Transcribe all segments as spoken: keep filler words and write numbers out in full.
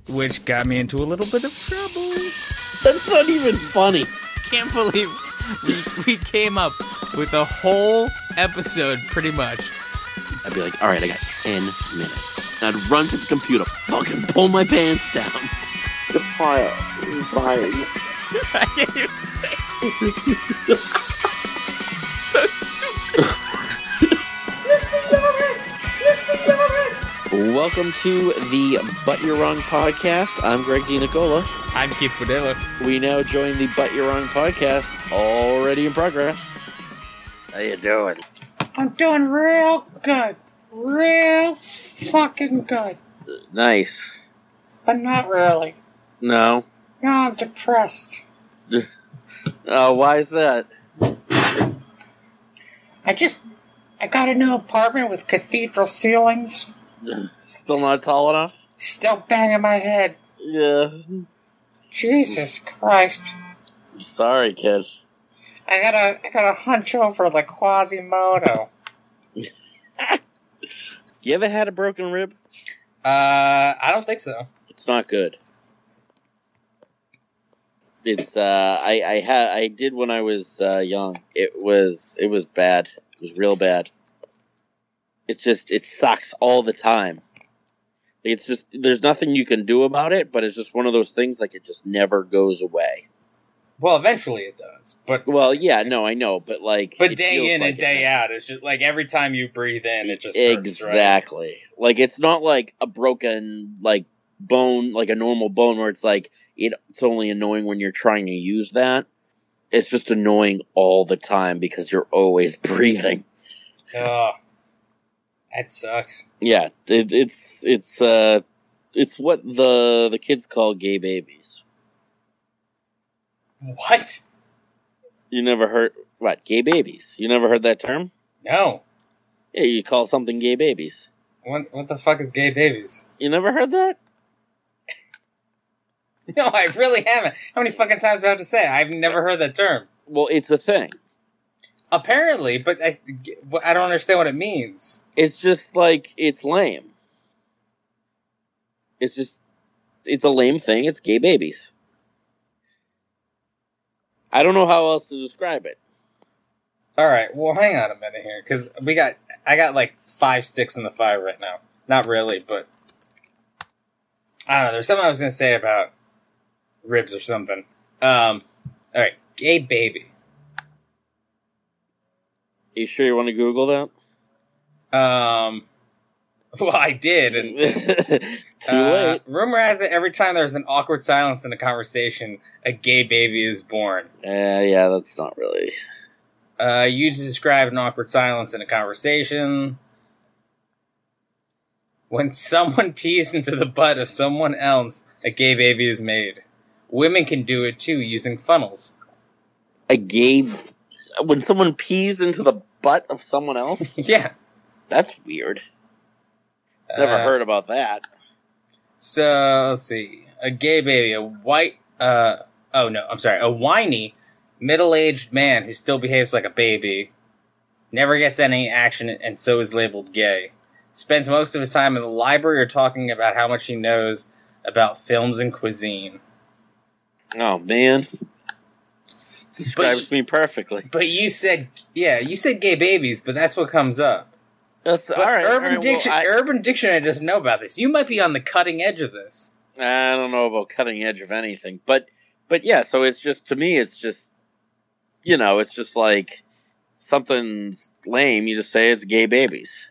which got me into a little bit of trouble. That's not even funny. Can't believe we, we came up with a whole episode, pretty much. I'd be like, all right, I got ten minutes. I'd run to the computer, fucking pull my pants down. The fire is dying. I can't even say it. So stupid. Mister Yarrick! Mister Yarrick! Welcome to the But You're Wrong podcast. I'm Greg DiNicola. I'm Keith Padilla. We now join the But You're Wrong podcast, already in progress. How you doing? I'm doing real good. Real fucking good. Nice. But not really. No. No, I'm depressed. Oh, why is that? I just... I got a new apartment with cathedral ceilings. Still not tall enough? Still banging my head. Yeah. Jesus Christ. I'm sorry, kid. I gotta, I gotta hunch over like Quasimodo. You ever had a broken rib? Uh, I don't think so. It's not good. It's uh, I I had I did when I was uh, young. It was it was bad. It was real bad. It's just it sucks all the time. It's just there's nothing you can do about it, but it's just one of those things like it just never goes away. Well, eventually it does, but well, yeah, no, I know, but like, but day in like and day it, out, it's just like every time you breathe in, it just hurts, exactly. Right? Like it's not like a broken like bone, like a normal bone, where it's like it, it's only annoying when you're trying to use that. It's just annoying all the time because you're always breathing. Oh, that sucks. Yeah, it, it's it's uh, it's what the the kids call gay babies. What? You never heard what? Gay babies? You never heard that term? No. Yeah, you call something gay babies. What? What the fuck is gay babies? You never heard that? No, I really haven't. How many fucking times do I have to say? I've never heard that term. Well, it's a thing. Apparently, but I, I don't understand what it means. It's just like, it's lame. It's just, it's a lame thing. It's gay babies. I don't know how else to describe it. All right, well, hang on a minute here, because we got, I got like five sticks in the fire right now. Not really, but I don't know. There's something I was going to say about ribs or something. Um, all right, gay baby. You sure you want to Google that? Um, well, I did. And, Too uh, late. Rumor has it every time there's an awkward silence in a conversation, a gay baby is born. Uh, yeah, that's not really. Uh, you describe an awkward silence in a conversation. When someone pees into the butt of someone else, a gay baby is made. Women can do it too using funnels. A gay... When someone pees into the butt of someone else? Yeah. That's weird. Never uh, heard about that. So, let's see. A gay baby, a white... Uh, oh, no, I'm sorry. A whiny, middle-aged man who still behaves like a baby, never gets any action and so is labeled gay. Spends most of his time in the library or talking about how much he knows about films and cuisine. Oh, man. Describes but, me perfectly. But you said, yeah, you said gay babies, but that's what comes up. That's, but all right, Urban, all right, Diction, well, I, Urban Dictionary doesn't know about this. You might be on the cutting edge of this. I don't know about cutting edge of anything, but but yeah. So it's just to me, it's just you know, it's just like something's lame. You just say it's gay babies.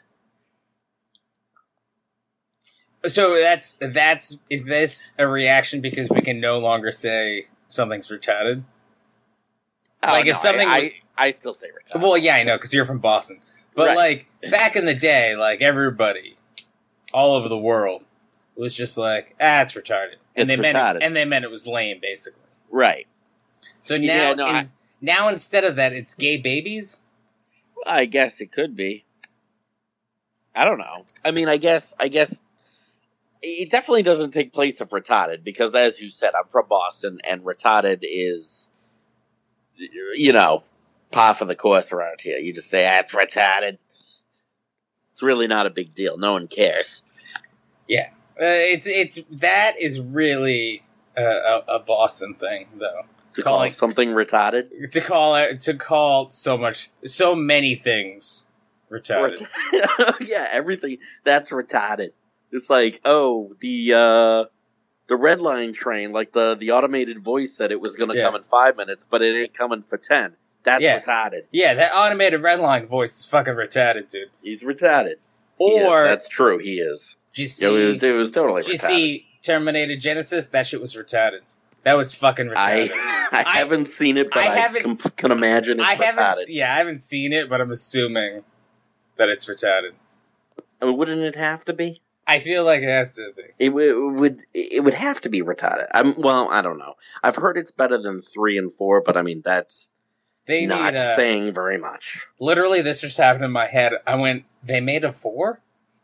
So that's that's is this a reaction because we can no longer say something's retarded? Oh, like no, if something, I, I, I still say retarded. Well, yeah, I know because you're from Boston, but right. like back in the day, like everybody all over the world was just like, ah, it's retarded, and it's they retarded. meant it, and they meant it was lame, basically. Right. So now, yeah, no, is, I, now instead of that, it's gay babies. I guess it could be. I don't know. I mean, I guess, I guess. It definitely doesn't take place of retarded because, as you said, I'm from Boston, and retarded is, you know, par for the course around here. You just say, ah, it's retarded. It's really not a big deal. No one cares. Yeah. it's it's that is really a, a, a Boston thing, though. To call Calling- something retarded? To call it to call so much, so many things retarded. Ret- yeah, everything that's retarded. It's like, oh, the uh, the red line train, like the the automated voice said it was going to Yeah. come in five minutes, but it ain't coming for ten. That's Yeah. retarded. Yeah, that automated red line voice is fucking retarded, dude. He's retarded. He is. Or That's true. He is. did you see? It was, it was totally did you retarded. see Terminator Genesis? That shit was retarded. That was fucking retarded. I I haven't seen it, but I I, haven't com- s- can imagine it's I retarded. haven't. Yeah, I haven't seen it, but I'm assuming that it's retarded. I mean, wouldn't it have to be? I feel like it has to be. It, w- it would. It would have to be retarded. I'm. Well, I don't know. I've heard it's better than three and four, but I mean that's They not need. Uh, saying very much. literally, this just happened in my head. I went. They made a four.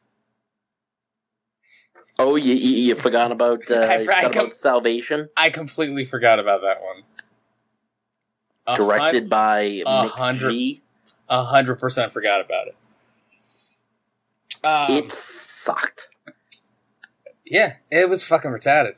Oh, you you, you forgot about uh, I- you forgot I com- about Salvation, I completely forgot about that one. A directed hun- by a Mick hundred- G. A hundred percent forgot about it. Um, It sucked. yeah, it was fucking retarded.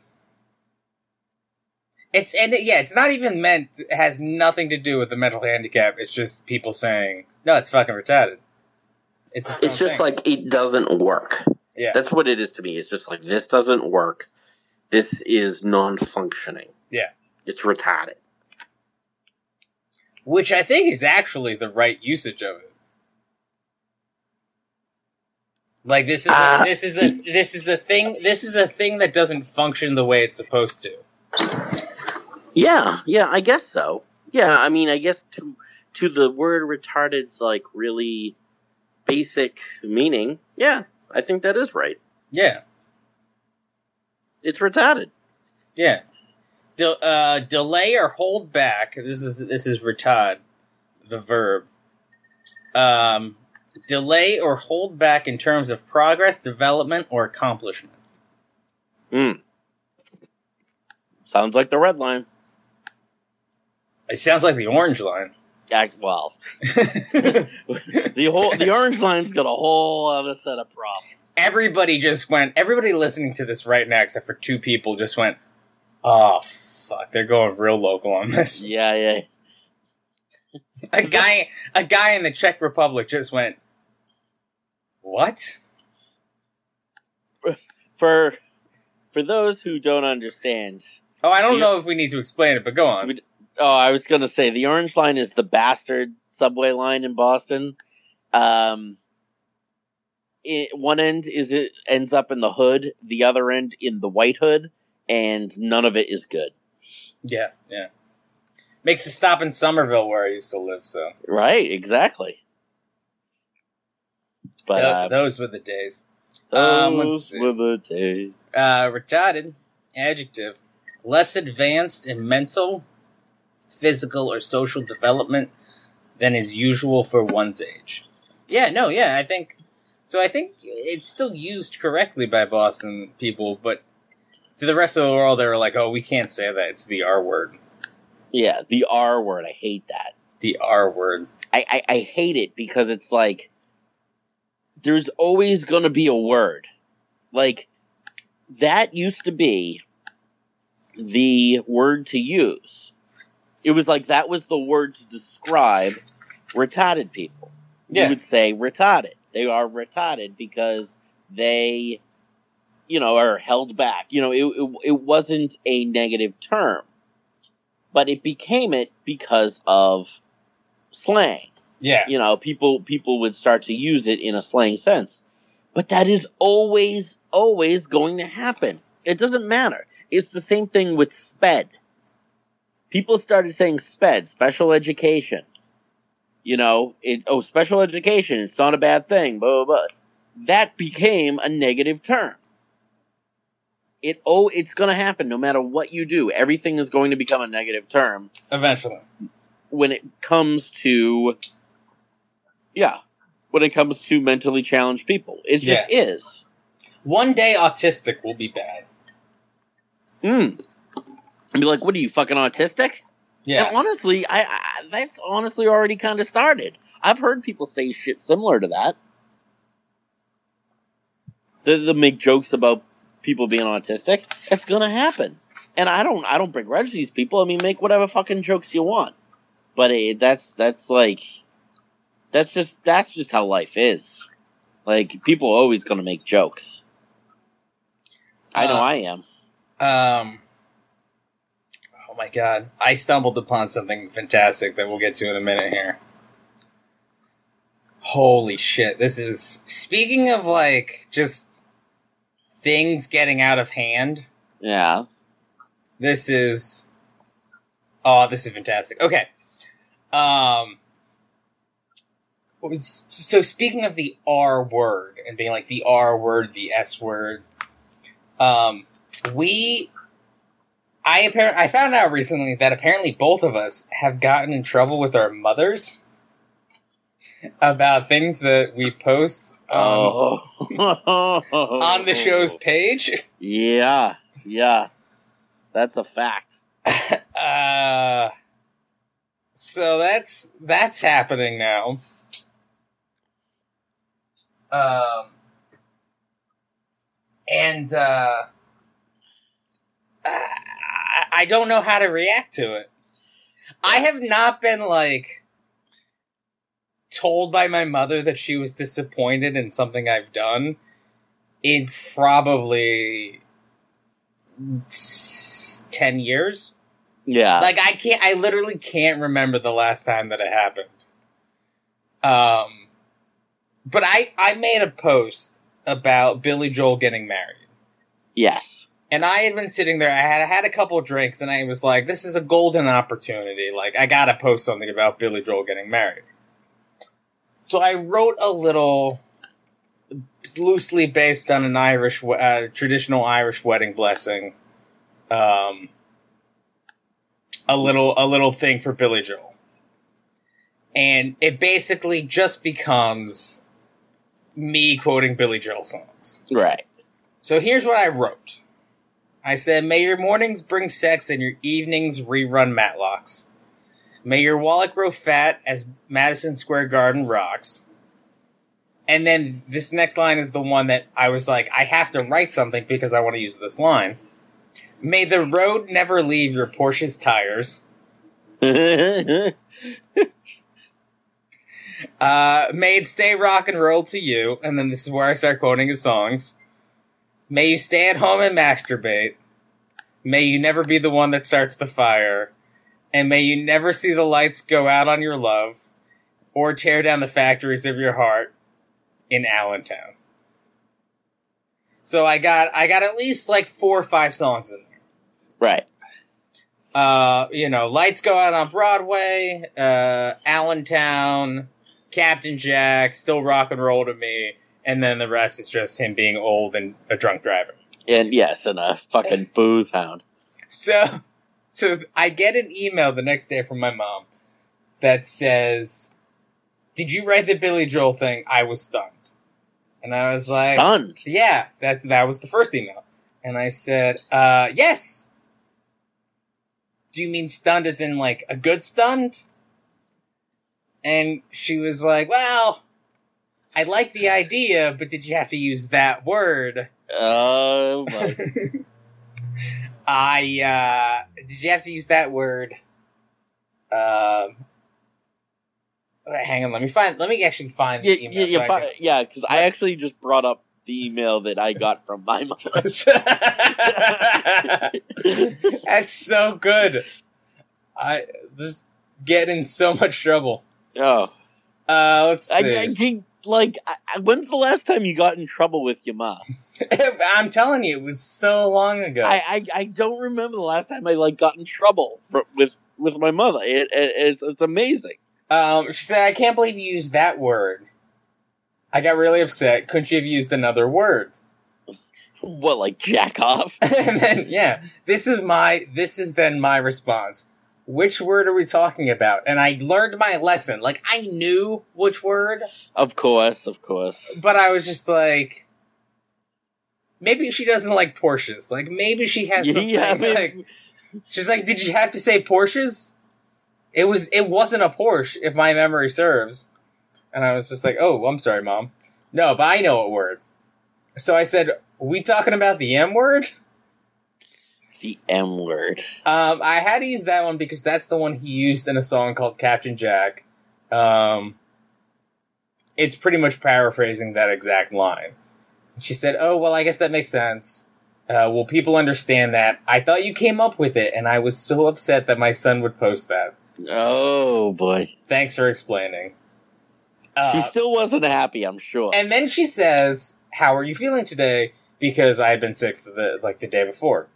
It's and it, yeah, it's not even meant. It has nothing to do with the mental handicap. It's just people saying, "No, it's fucking retarded." It's its It's own just thing. like it doesn't work. yeah, That's what it is to me. It's just like this doesn't work. This is non-functioning. Yeah. It's retarded. which I think is actually the right usage of it. Like this is a, Uh, this is a this is a thing this is a thing that doesn't function the way it's supposed to. Yeah, yeah, I guess so. Yeah, I mean, I guess to to the word retarded's like really basic meaning. Yeah, I think that is right. Yeah, It's retarded. yeah. De- uh, delay or hold back. This is this is retard, the verb. Um, delay or hold back in terms of progress, development, or accomplishment. Hmm. Sounds like the red line. It sounds like the orange line. Act well. The whole the orange line's got a whole other set of problems. Everybody just went. Everybody listening to this right now, except for two people, just went. Oh fuck! They're going real local on this. Yeah, yeah. A guy, a guy in the Czech Republic just went. What? For for those who don't understand, Oh, I don't You- know if we need to explain it, but go on. we- oh, I was going to say the orange line is the bastard subway line in Boston. Um, it, one end is it ends up in the hood, the other end in the white hood, and none of it is good. Yeah, yeah. Makes a stop in Somerville where I used to live. So Right? Exactly. But Tho- uh, those were the days. those um, let's see. were the days. Uh, retarded, adjective, less advanced in mental, physical, or social development than is usual for one's age. Yeah, no, yeah, I think so. I think it's still used correctly by Boston people, but to the rest of the world, they were like, "Oh, we can't say that. It's the R word." Yeah, the R word. I hate that. The R word. I, I, I hate it because it's like there's always going to be a word. Like that used to be the word to use. It was like that was the word to describe retarded people. Yeah. You would say retarded. They are retarded because they, you know, are held back. You know, it, it, it wasn't a negative term, but it became it because of slang. Yeah. You know, people people would start to use it in a slang sense. But that is always, always going to happen. It doesn't matter. It's the same thing with SPED. People started saying SPED, special education. You know, it, oh, special education, it's not a bad thing, blah, blah, blah. That became a negative term. It oh, it's going to happen no matter what you do. Everything is going to become a negative term Eventually. when it comes to, yeah, when it comes to mentally challenged people. It just is. One day, autistic will be bad. Hmm. I'd be like, what are you, fucking autistic? Yeah. And honestly, I, I that's honestly already kind of started. I've heard people say shit similar to that. They, they make jokes about people being autistic. It's gonna happen, and I don't I don't begrudge these people. I mean, make whatever fucking jokes you want, but it, that's that's like that's just that's just how life is. Like, people are always gonna make jokes. I know Uh, I am. Um. Oh my god. I stumbled upon something fantastic that we'll get to in a minute here. Holy shit. This is... Speaking of, like, just things getting out of hand, Yeah. this is... Oh, this is fantastic. Okay. Um... what was- So, speaking of the R word, and being like the R word, the S word, um, we... I appar- I found out recently that apparently both of us have gotten in trouble with our mothers about things that we post um, Oh. on the show's page. Yeah. Yeah. That's a fact. uh, so that's that's happening now. Um, and uh, I, I don't know how to react to it. I have not been like told by my mother that she was disappointed in something I've done in probably s- ten years. Yeah. Like, I can't, I literally can't remember the last time that it happened. Um, but I, I made a post about Billy Joel getting married. Yes. And I had been sitting there, I had I had a couple of drinks, and I was like, this is a golden opportunity. Like, I gotta post something about Billy Joel getting married. So I wrote a little, loosely based on an Irish, uh, traditional Irish wedding blessing, um, a little, a little thing for Billy Joel. And it basically just becomes me quoting Billy Joel songs. Right. So here's what I wrote. I said, may your mornings bring sex and your evenings rerun Matlocks. May your wallet grow fat as Madison Square Garden rocks. And then this next line is the one that I was like, I have to write something because I want to use this line. May the road never leave your Porsche's tires. Uh, may it stay rock and roll to you. And then this is where I start quoting his songs. May you stay at home and masturbate. May you never be the one that starts the fire. And may you never see the lights go out on your love or tear down the factories of your heart in Allentown. So I got I got at least like four or five songs in there. Right. Uh, you know, Lights Go Out on Broadway, uh, Allentown, Captain Jack, Still Rock and Roll to Me, and then the rest is just him being old and a drunk driver. And yes, and a fucking booze hound. So, so I get an email the next day from my mom that says, did you write the Billy Joel thing? I was stunned. And I was like, Stunned. yeah, that's, that was the first email. And I said, uh, yes. Do you mean stunned as in, like, a good stunned? And she was like, well, I like the idea, but did you have to use that word? Oh, my. I, uh, did you have to use that word? Um, hang on, let me find, let me actually find Yeah, the email. yeah, so yeah, I fi- can- yeah, because I actually just brought up the email that I got from my mother. That's so good. I just get in so much trouble. Oh. Uh, let's I, see. I think, like, I, when's the last time you got in trouble with your mom? I'm telling you, it was so long ago. I, I, I don't remember the last time I, like, got in trouble for, with with my mother. It, it, it's it's amazing. um, she said, I can't believe you used that word. I got really upset. Couldn't you have used another word? What, like, jack off? And then, yeah, this is my, this is then my response. Which word are we talking about? And I learned my lesson. Like, I knew which word, Of course, of course. but I was just like, maybe she doesn't like Porsches. Like, maybe she has something, Yeah, I mean- like, she's like, did you have to say Porsches? It was, it wasn't a Porsche, if my memory serves. And I was just like, oh, I'm sorry, Mom. No, but I know what word. So I said, we talking about the M word? The M word. Um, I had to use that one because that's the one he used in a song called Captain Jack. Um, it's pretty much paraphrasing that exact line. She said, oh, well, I guess that makes sense. Uh, will people understand that? I thought you came up with it, and I was so upset that my son would post that. Oh, boy. Thanks for explaining. Uh, she still wasn't happy, I'm sure. And then she says, how are you feeling today? Because I had been sick for the like the day before.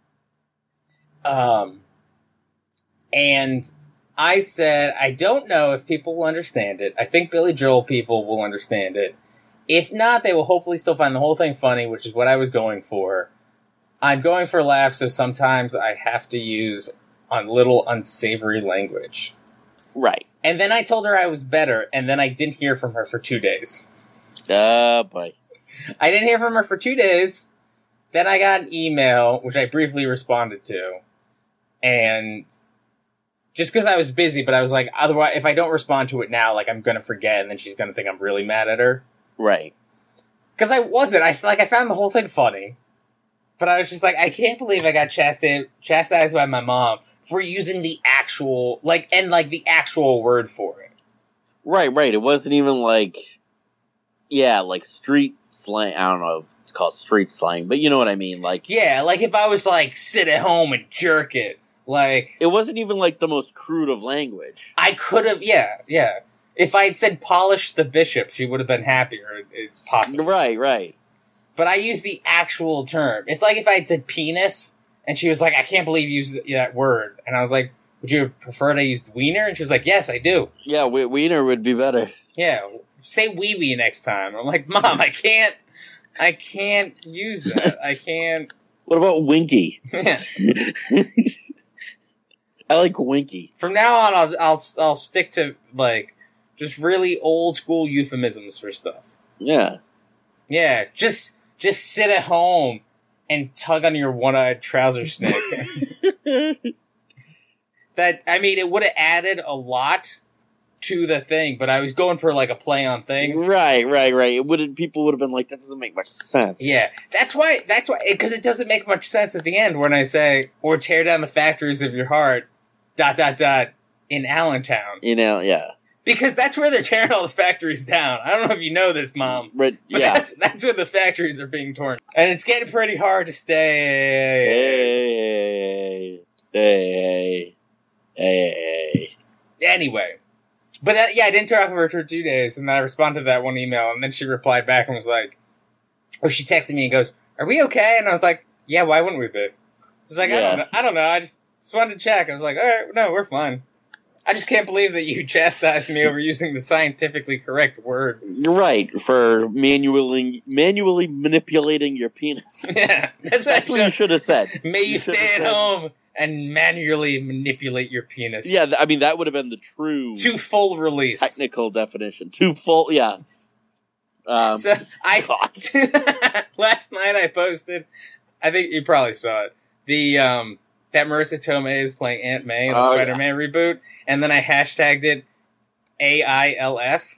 Um, and I said, I don't know if people will understand it. I think Billy Joel people will understand it. If not, they will hopefully still find the whole thing funny, which is what I was going for. I'm going for laughs, so sometimes I have to use a little unsavory language. Right. And then I told her I was better, and then I didn't hear from her for two days. Oh, boy. I didn't hear from her for two days. Then I got an email, which I briefly responded to. And just because I was busy, but I was like, otherwise, if I don't respond to it now, like, I'm going to forget, and then she's going to think I'm really mad at her. Right. Because I wasn't. I like I found the whole thing funny. But I was just like, I can't believe I got chastised, chastised by my mom for using the actual, like, and, like, the actual word for it. Right, right. It wasn't even like, yeah, like street slang. I don't know if it's called street slang, but you know what I mean. Like, yeah, like if I was like, sit at home and jerk it. Like, it wasn't even like the most crude of language. I could have, yeah, yeah. If I had said polish the bishop, she would have been happier. It's possible. Right, right. But I used the actual term. It's like if I had said penis, and she was like, I can't believe you used that word. And I was like, would you prefer I used wiener? And she was like, yes, I do. Yeah, we- wiener would be better. Yeah, say wee wee next time. I'm like, Mom, I can't, I can't use that. I can't. What about winky? Yeah. I like winky. From now on, I'll, I'll, I'll stick to, like, just really old school euphemisms for stuff. Yeah. Yeah, just, just sit at home and tug on your one-eyed trouser snake. That, I mean, it would have added a lot to the thing, but I was going for, like, a play on things. Right, right, right. It would people would have been like, that doesn't make much sense. Yeah, that's why, that's why, because it doesn't make much sense at the end when I say, or tear down the factories of your heart, dot, dot, dot, in Allentown. You know, yeah. Because that's where they're tearing all the factories down. I don't know if you know this, Mom. But, But yeah. that's, that's where the factories are being torn. And it's getting pretty hard to stay. Hey, hey, hey. Anyway. But uh, yeah, I didn't talk to her for two days, and then I responded to that one email, and then she replied back and was like, or she texted me and goes, are we okay? And I was like, yeah, why wouldn't we be? I was like, I Yeah. don't know. I don't know. I just, just wanted to check. I was like, all right, no, we're fine. I just can't believe that you chastised me over using the scientifically correct word. You're right, for manually manually manipulating your penis. Yeah, that's what That's what I you should. should have said. May you, You should've stay at said- home and manually manipulate your penis. Yeah, th- I mean, that would have been the true To full release. technical definition. Too full, yeah. Um, So I God. last night I posted. I think you probably saw it. The um that Marissa Tomei is playing Aunt May in the Oh, yeah. Spider-Man reboot, and then I hashtagged it A I L F,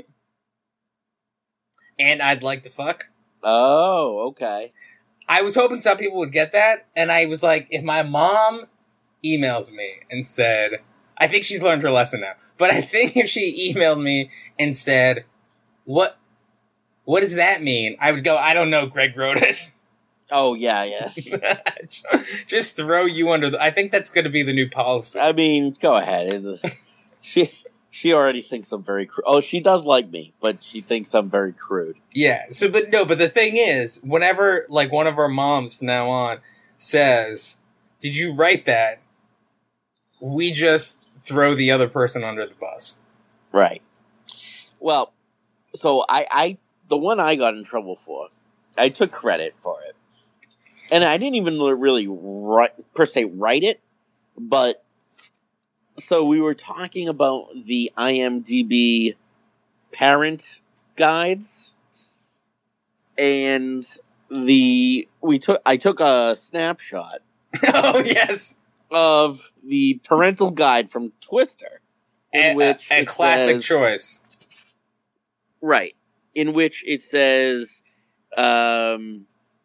and I'd like to fuck. Oh, okay. I was hoping some people would get that, and I was like, if my mom emails me and said, I think she's learned her lesson now, but I think if she emailed me and said, what, what does that mean? I would go, I don't know, Greg wrote it. Oh, yeah, yeah. Just throw you under the, I think that's going to be the new policy. I mean, go ahead. She she already thinks I'm very crude. Oh, she does like me, but she thinks I'm very crude. Yeah, so, but no, but the thing is, whenever, like, one of our moms from now on says, did you write that? We just throw the other person under the bus. Right. Well, so I, I the one I got in trouble for, I took credit for it. And I didn't even really write, per se write it, but so we were talking about the I M D B parent guides, and the we took I took a snapshot Oh, yes. of the parental guide from Twister, in A, which a, a it classic says- choice. right, in which it says, um,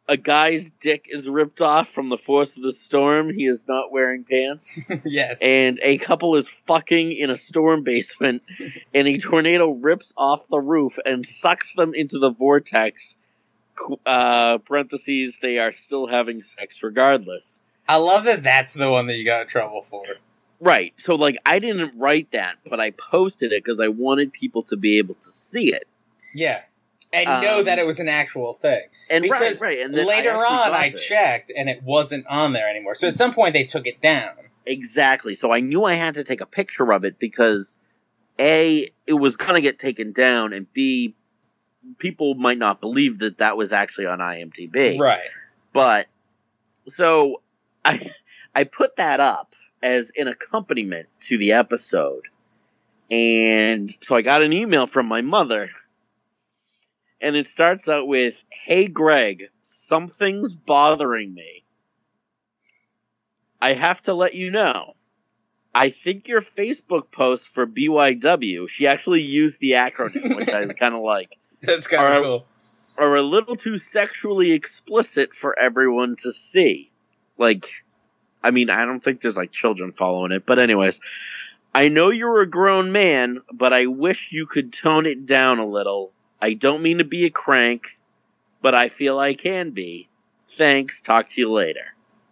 a guy's dick is ripped off from the force of the storm. He is not wearing pants. Yes. And a couple is fucking in a storm basement, and a tornado rips off the roof and sucks them into the vortex. Uh, parentheses, they are still having sex regardless. I love that that's the one that you got in trouble for. Right. So, like, I didn't write that, but I posted it because I wanted people to be able to see it. Yeah. And Um, know that it was an actual thing. And Because right, right. And then later I actually on, got I this. checked, and it wasn't on there anymore. So at some point, they took it down. Exactly. So I knew I had to take a picture of it because, A, it was going to get taken down, and B, people might not believe that that was actually on IMDb. Right. But, so, I I put that up as an accompaniment to the episode. And so I got an email from my mother, and it starts out with, "Hey Greg, something's bothering me. I have to let you know. I think your Facebook posts for B Y W," she actually used the acronym, which I kind of like, That's kind Are- of cool. "are a little too sexually explicit for everyone to see." Like, I mean, I don't think there's like children following it, but anyways. "I know you're a grown man, but I wish you could tone it down a little. I don't mean to be a crank, but I feel I can be. Thanks, talk to you later."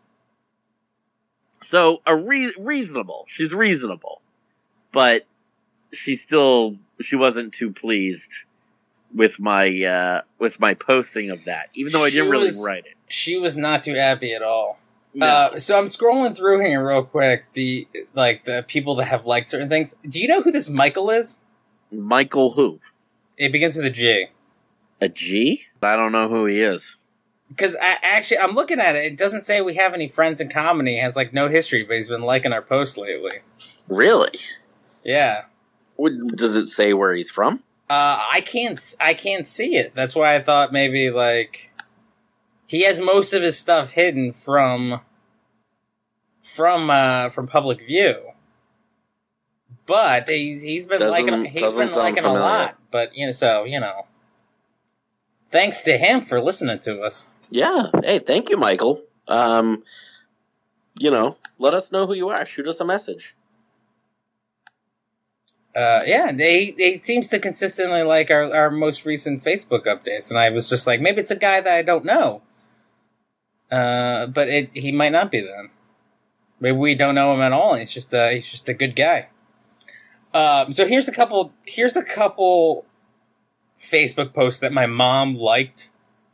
So, a re- reasonable. She's reasonable. But she still, she wasn't too pleased with my, uh, with my posting of that, even though I She didn't really was- write it. She was not too happy at all. No. Uh, so I'm scrolling through here real quick, the like the people that have liked certain things. Do you know who this Michael is? Michael who? It begins with a J. A G? I don't know who he is. Because I, actually, I'm looking at it. It doesn't say we have any friends in common. He has like no history, but he's been liking our posts lately. Really? Yeah. What, does it say where he's from? Uh, I can't. I can't see it. That's why I thought maybe like he has most of his stuff hidden from from uh, from public view. But he's he's been Doesn't- liking he's doesn't been sound liking a familiar. lot. But you know, so you know, thanks to him for listening to us. Yeah. Hey, thank you, Michael. Um, you know, let us know who you are. Shoot us a message. Uh, yeah, they he seems to consistently like our, our most recent Facebook updates, and I was just like, maybe it's a guy that I don't know. Uh, but it he might not be then. Maybe we don't know him at all. And he's just a, he's just a good guy. Um, so here's a couple here's a couple Facebook posts that my mom liked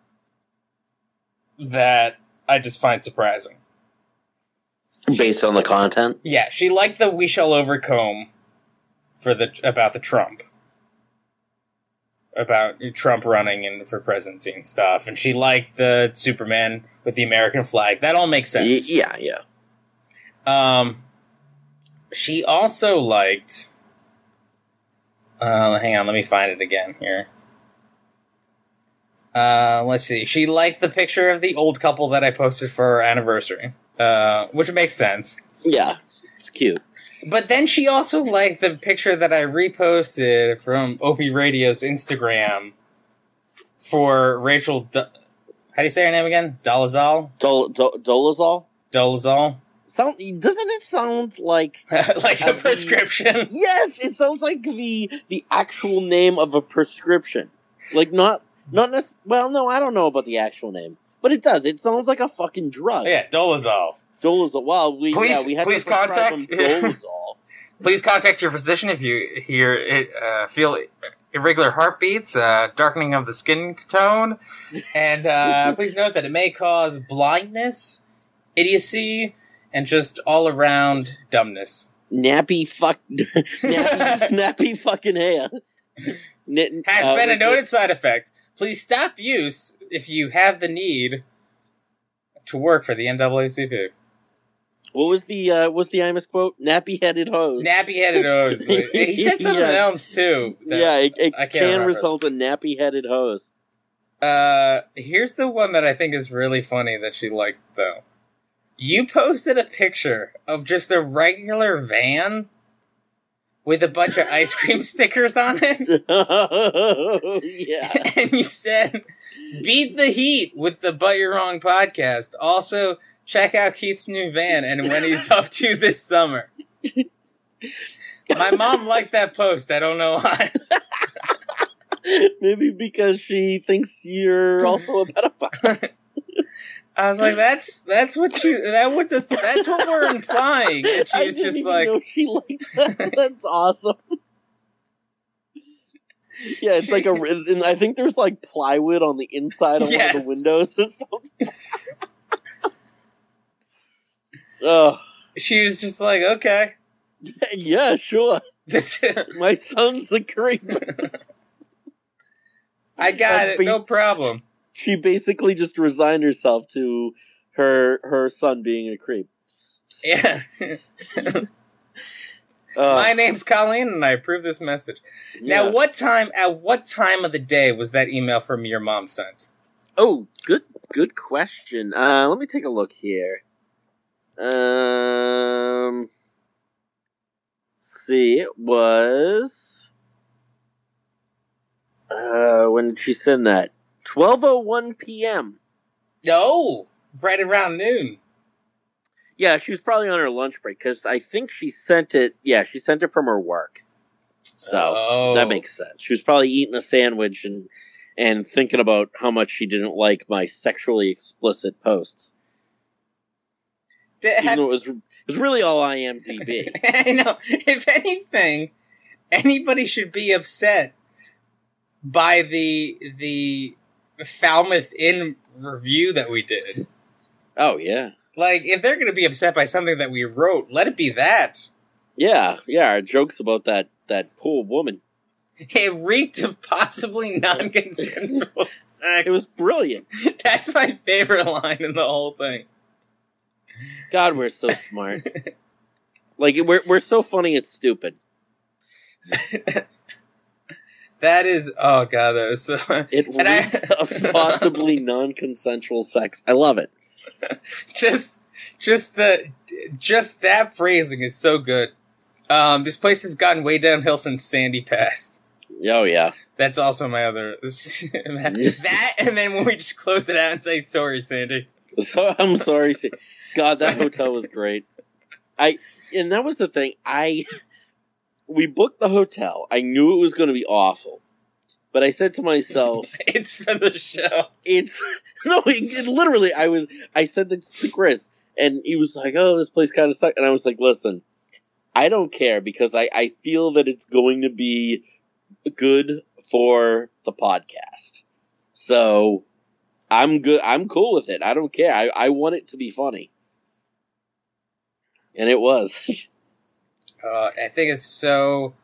that I just find surprising. Based on the content? Yeah, she liked the "We Shall Overcome" for the about the Trump, about Trump running and for presidency and stuff, and she liked the Superman with the American flag. That all makes Y- sense. yeah, yeah. Um, she also liked. Uh, hang on, let me find it again here. Uh, let's see. She liked the picture of the old couple that I posted for our anniversary, uh, which makes sense. Yeah, it's, it's cute. But then she also liked the picture that I reposted from Opie Radio's Instagram for Rachel. D- How do you say her name again? Dolezal? Dol- Dol- Dolezal? Dolezal? Sound, doesn't it sound like... Like a Uh, prescription? Yes, it sounds like the the actual name of a prescription. Like, not... not nec- Well, no, I don't know about the actual name. But it does. It sounds like a fucking drug. Yeah, Dolezal. Dolezal. Well, we, Please- yeah, we had please to prescribe contact- him Dolezal. Please contact your physician if you hear it, uh, feel irregular heartbeats, uh, darkening of the skin tone, and uh, please note that it may cause blindness, idiocy, and just all around dumbness. Nappy fuck... nappy, nappy fucking hair. N- Has uh, been a was noted it- side effect. Please stop use if you have the need to work for the N double A C P. What was the uh, was the Imus quote? Nappy-headed hose. Nappy-headed hose. He said something Yes. else, too. that- Yeah, it, it I can't can remember. result in nappy-headed hose. Uh, here's the one that I think is really funny that she liked, though. You posted a picture of just a regular van with a bunch of ice cream stickers on it, Oh, yeah. and you said, Beat the heat with the But You're Wrong podcast. Also, check out Keith's new van and when he's up to this summer. My mom liked that post. I don't know why. Maybe because she thinks you're also a pedophile. I was like, "That's that's what you that what the, that's what we're implying." And she I was didn't just even like, know she liked that. That's awesome. Yeah, it's like a. And I think there's like plywood on the inside of Yes. one of the windows or something. Oh, she was just like, "Okay, yeah, sure. this My son's a creep." I got That's it, be- no problem." She basically just resigned herself to her her son being a creep. Yeah. Uh, My name's Colleen, and I approve this message. Now, yeah. what time? At what time of the day was that email from your mom sent? Oh, good good question. Uh, let me take a look here. Um, let's see, it was uh, when did she send that? twelve oh one p.m. No, right around noon. Yeah, she was probably on her lunch break because I think she sent it. Yeah, she sent it from her work, so Oh. that makes sense. She was probably eating a sandwich and and thinking about how much she didn't like my sexually explicit posts. Did, Even have, though it was it was really all I M D B. I know. If anything, anybody should be upset by the the Falmouth Inn review that we did. Oh yeah, Like, if they're going to be upset by something that we wrote, let it be that. yeah, yeah. Our jokes about that that poor woman. It reeked of possibly non-consensual sex. It was brilliant. That's my favorite line in the whole thing. God, we're so smart. Like we're we're so funny. It's stupid. That is, oh god, that was so. It And I- reeked of possibly non-consensual sex. I love it. just, just the, just that phrasing is so good. Um, this place has gotten way downhill since Sandy passed. Oh yeah. That's also my other that, and then when we just close it out and say sorry, Sandy. So I'm sorry. Sa- God, that hotel was great. I and that was the thing. I we booked the hotel. I knew it was going to be awful, but I said to myself, It's for the show. "It's no." It, it literally, I was. I said this to Chris, and he was like, "Oh, this place kind of sucks." And I was like, "Listen, I don't care because I I feel that it's going to be good for the podcast. So." I'm good. I'm cool with it. I don't care. I, I want it to be funny. And it was. Uh, I think it's so.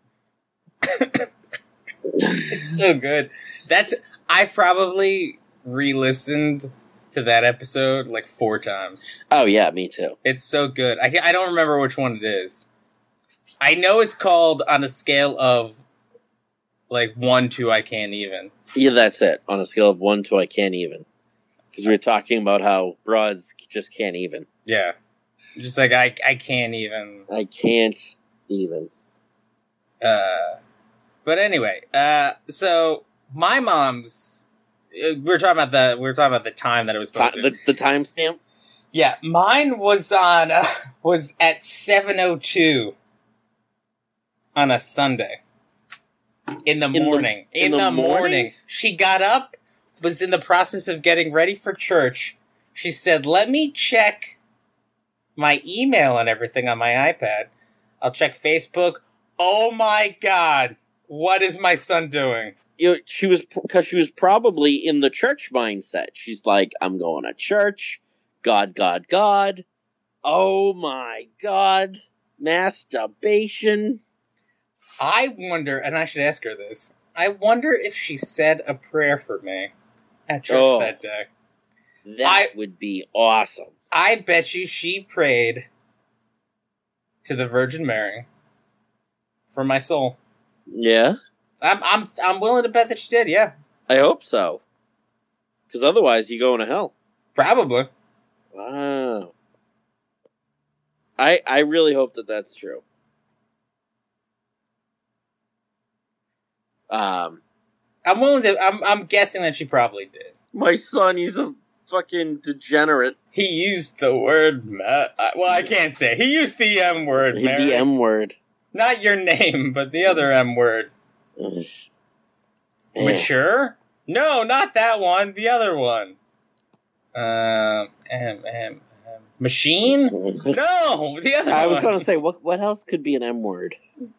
It's so good. That's I probably re-listened to that episode like four times. Oh, yeah, me too. It's so good. I I don't remember which one it is. I know it's called on a scale of like one to I can't even. Yeah, that's it. On a scale of one to I can't even. Because we were talking about how broads just can't even. Yeah, just like I I can't even. I can't even. Uh, but anyway, uh, so my mom's. uh, We were talking about the we were talking about the time that it was Ti posted. the the timestamp? Yeah, mine was on uh, was at seven oh two on a Sunday in the the- morning. In, in the, the morning? morning? She got up, was in the process of getting ready for church. She said, "Let me check my email and everything on my iPad. I'll check Facebook. Oh my god, what is my son doing?" You know, she was because she was probably in the church mindset. She's like, I'm going to church. God, God, God. Oh my God. Masturbation. I wonder, and I should ask her this, I wonder if she said a prayer for me at church Oh. that day. That I- would be awesome. I bet you she prayed to the Virgin Mary for my soul. Yeah, I'm I'm I'm willing to bet that she did, yeah. I hope so. Because otherwise, you going to hell. Probably. Wow. I I really hope that that's true. Um, I'm willing to. I'm. I'm guessing that she probably did. My son, he's a fucking degenerate. He used the word. Ma- well, I can't say. He used the M word. Mary. The M word. Not your name, but the other M word. Mature? No, not that one. The other one. Um, M, M, M. Machine? No, the other I one. was going to say, what what else could be an M word?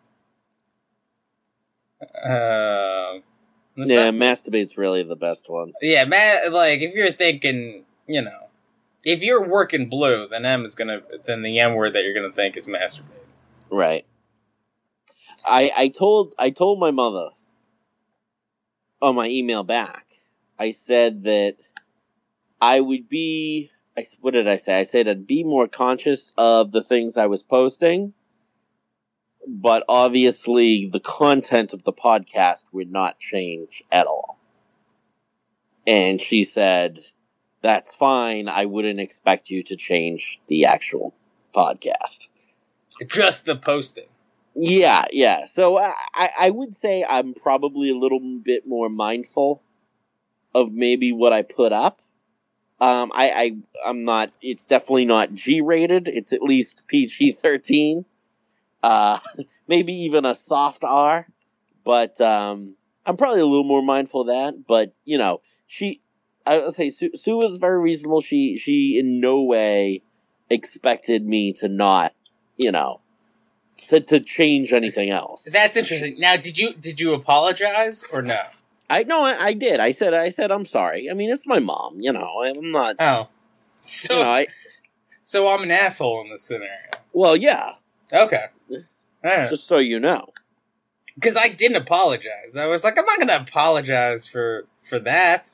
Uh, yeah, that? Masturbate's really the best one. Yeah, ma- like, if you're thinking, you know, if you're working blue, then M is gonna, then the M word that you're gonna think is masturbate. Right. I I told I told my mother on my email back. I said that I would be. I, what did I say? I said I'd be more conscious of the things I was posting, but obviously the content of the podcast would not change at all. And she said, "That's fine. I wouldn't expect you to change the actual podcast. Just the posting." Yeah, yeah. So I, I would say I'm probably a little bit more mindful of maybe what I put up. Um, I, I, I'm not, it's definitely not G-rated. It's at least P G thirteen. Uh, maybe even a soft R. But um, I'm probably a little more mindful of that. But, you know, she, I would say Sue, Sue was very reasonable. She, she in no way expected me to not, you know, To, to change anything else. That's interesting. Now, did you did you apologize or no? I no, I, I did. I said I said I'm sorry. I mean, it's my mom. You know, I'm not. Oh, so you know, I, so I'm an asshole in this scenario. Well, yeah. Okay. Right. Just so you know, because I didn't apologize. I was like, I'm not going to apologize for for that.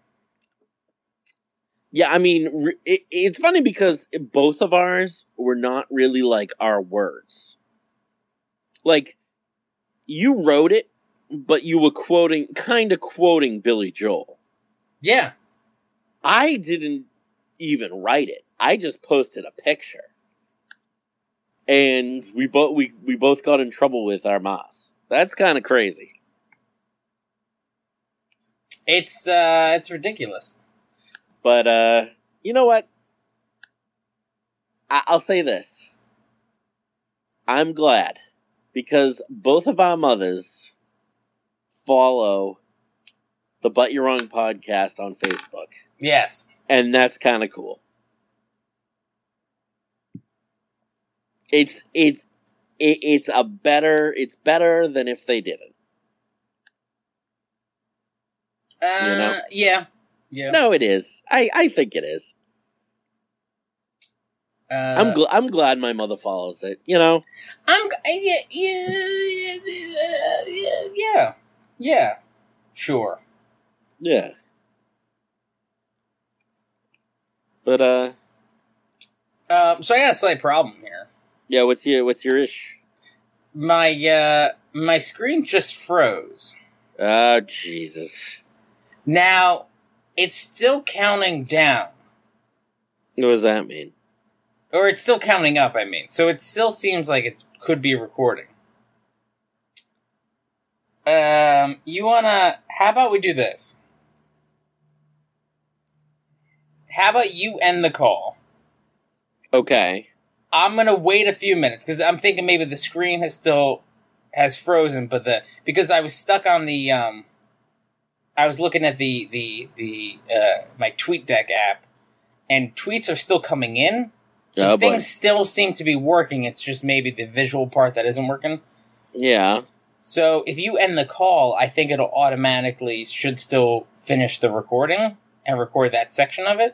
Yeah, I mean, it, it's funny because both of ours were not really like our words. Like, you wrote it, but you were quoting, kind of quoting Billy Joel. Yeah. I didn't even write it. I just posted a picture. And we both we, we both got in trouble with our mas. That's kind of crazy. It's uh it's ridiculous. But uh you know what? I- I'll say this. I'm glad. Because both of our mothers follow the But You're Wrong podcast on Facebook. Yes. And that's kind of cool. It's it's it, it's a better it's better than if they didn't. Uh, you know? Yeah. Yeah. No, it is. I, I think it is. Uh, I'm gl- I'm glad my mother follows it. You know. I'm yeah yeah yeah yeah yeah sure yeah. But uh. Um. So I got a slight problem here. Yeah. What's your What's your ish? My uh my screen just froze. Oh Jesus. Now it's still counting down. What does that mean? Or it's still counting up, I mean. So it still seems like it could be recording. Um, you wanna... How about we do this? How about you end the call? Okay. I'm gonna wait a few minutes, because I'm thinking maybe the screen has still... has frozen, but the... Because I was stuck on the, um... I was looking at the, the, the, uh, my TweetDeck app, and tweets are still coming in. So oh, things boy. still seem to be working. It's just maybe the visual part that isn't working. Yeah. So if you end the call, I think it'll automatically should still finish the recording and record that section of it.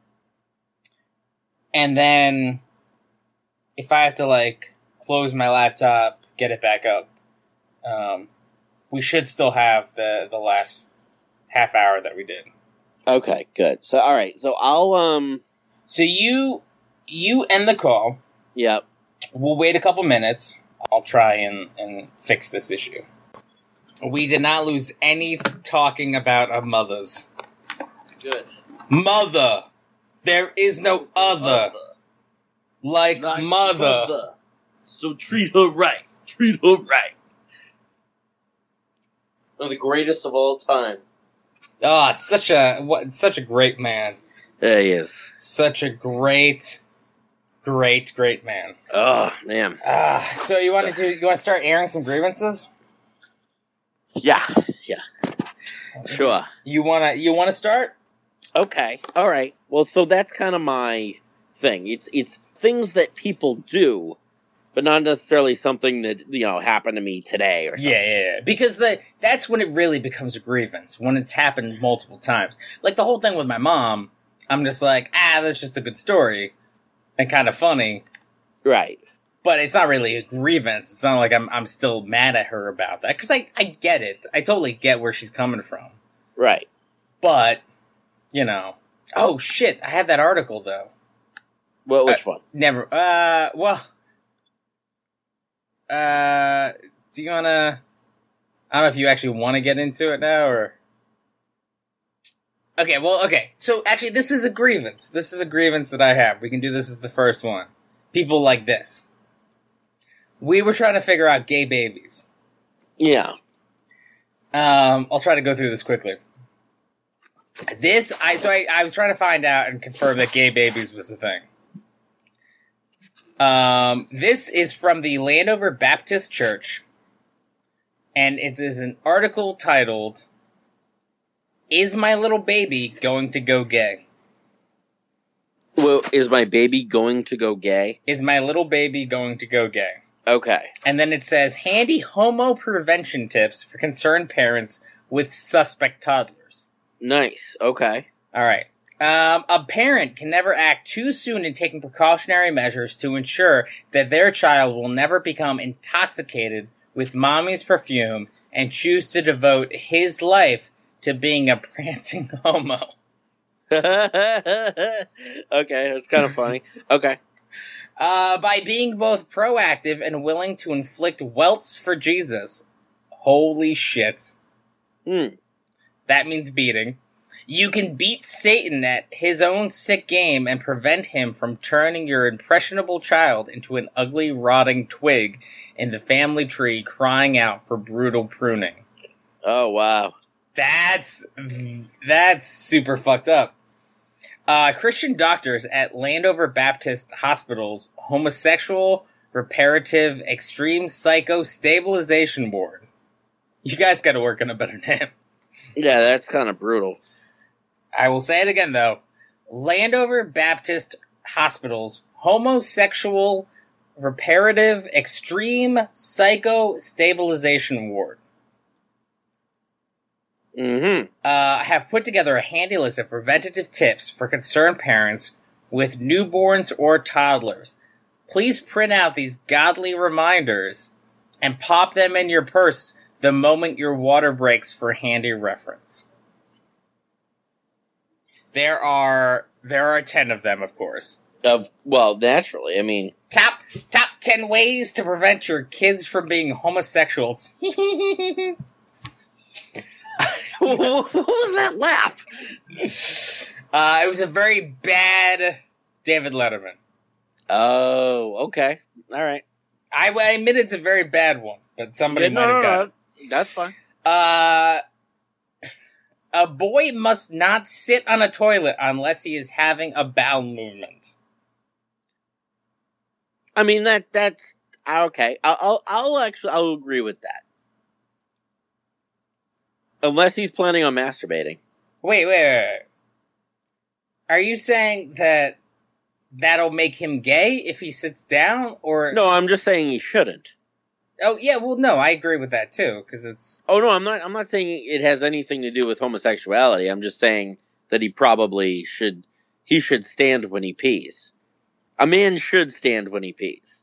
And then if I have to like close my laptop, get it back up, um, we should still have the, the last half hour that we did. Okay, good. So all right. So I'll um. So you. You end the call. Yep. We'll wait a couple minutes. I'll try and, and fix this issue. We did not lose any talking about our mothers. Good. Mother. There is no other. Like Like mother. mother. So treat her right. Treat her right. One of the greatest of all time. Oh, such a what? Such a great man. Yeah, he is. Such a great, great, great man. Oh man. Ah, so you want to do? You want to start airing some grievances? Yeah, yeah. Sure. You wanna? You want to start? Okay. All right. Well, so that's kind of my thing. It's it's things that people do, but not necessarily something that, you know, happened to me today or something. Yeah, yeah, yeah. Because the that's when it really becomes a grievance, when it's happened multiple times. Like the whole thing with my mom, I'm just like, ah, that's just a good story and kind of funny. Right. But it's not really a grievance. It's not like I'm I'm still mad at her about that. Because I, I get it. I totally get where she's coming from. Right. But, you know. Oh, shit. I had that article, though. Well, which uh, one? Never. Uh, well. Uh, do you want to... I don't know if you actually want to get into it now, or... Okay, well, okay. So, actually, this is a grievance. This is a grievance that I have. We can do this as the first one. People like this. We were trying to figure out gay babies. Yeah. Um, I'll try to go through this quickly. This, I so I, I was trying to find out and confirm that gay babies was the thing. Um, this is from the Landover Baptist Church, and it is an article titled, "Is My Little Baby Going to Go Gay?" Well, is my baby going to go gay? Is my little baby going to go gay? Okay. And then it says, handy homo prevention tips for concerned parents with suspect toddlers. Nice. Okay. All right. Um, a parent can never act too soon in taking precautionary measures to ensure that their child will never become intoxicated with mommy's perfume and choose to devote his life to being a prancing homo. Okay, that's kind of funny. Okay. Uh, by being both proactive and willing to inflict welts for Jesus. Holy shit. Hmm. That means beating. You can beat Satan at his own sick game and prevent him from turning your impressionable child into an ugly, rotting twig in the family tree crying out for brutal pruning. Oh, wow. That's, that's super fucked up. Uh, Christian doctors at Landover Baptist Hospital's Homosexual Reparative Extreme Psycho Stabilization Ward. You guys gotta work on a better name. Yeah, that's kind of brutal. I will say it again, though. Landover Baptist Hospital's Homosexual Reparative Extreme Psycho Stabilization Ward. Mm-hmm. Uh, have put together a handy list of preventative tips for concerned parents with newborns or toddlers. Please print out these godly reminders and pop them in your purse the moment your water breaks for handy reference. There are there are ten of them, of course. Of well, naturally. I mean, top top ten ways to prevent your kids from being homosexuals. what was that laugh? Uh, it was a very bad David Letterman. Oh, okay. All right. I, I admit it's a very bad one, but somebody Yeah, no, might have no, got no. it. That's fine. Uh, a boy must not sit on a toilet unless he is having a bowel movement. I mean that that's okay. I'll, I'll I'll actually I'll agree with that. Unless he's planning on masturbating. Wait, wait, wait, wait. Are you saying that that'll make him gay if he sits down, or No, I'm just saying he shouldn't. Oh yeah, well no, I agree with that too because it's. Oh no, I'm not. I'm not saying it has anything to do with homosexuality. I'm just saying that he probably should. He should stand when he pees. A man should stand when he pees.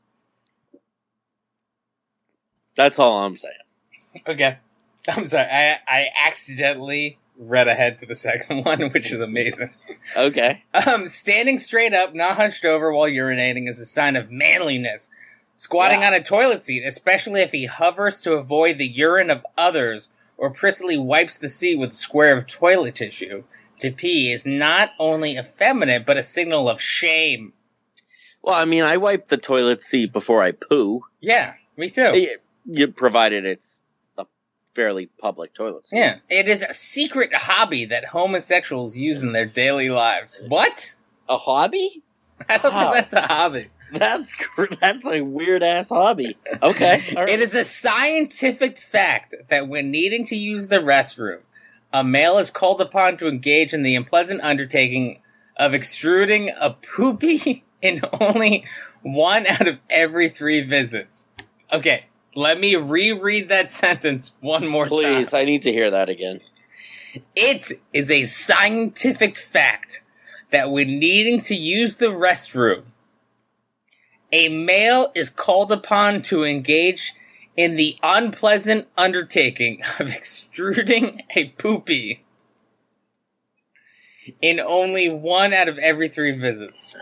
That's all I'm saying. Okay, I'm sorry. I I accidentally read ahead to the second one, which is amazing. Okay. Um, standing straight up, not hunched over while urinating, is a sign of manliness. Squatting Yeah. on a toilet seat, especially if he hovers to avoid the urine of others or prissily wipes the seat with a square of toilet tissue to pee, is not only effeminate, but a signal of shame. Well, I mean, I wipe the toilet seat before I poo. Yeah, me too. You, you provided it's a fairly public toilets. Yeah. It is a secret hobby that homosexuals use in their daily lives. What? A hobby? I don't Wow. think that's a hobby. That's cr- that's a weird ass hobby. Okay. All right. It is a scientific fact that when needing to use the restroom, a male is called upon to engage in the unpleasant undertaking of extruding a poopy in only one out of every three visits. Okay, let me reread that sentence one more time. Please, I need to hear that again. It is a scientific fact that when needing to use the restroom, a male is called upon to engage in the unpleasant undertaking of extruding a poopy in only one out of every three visits.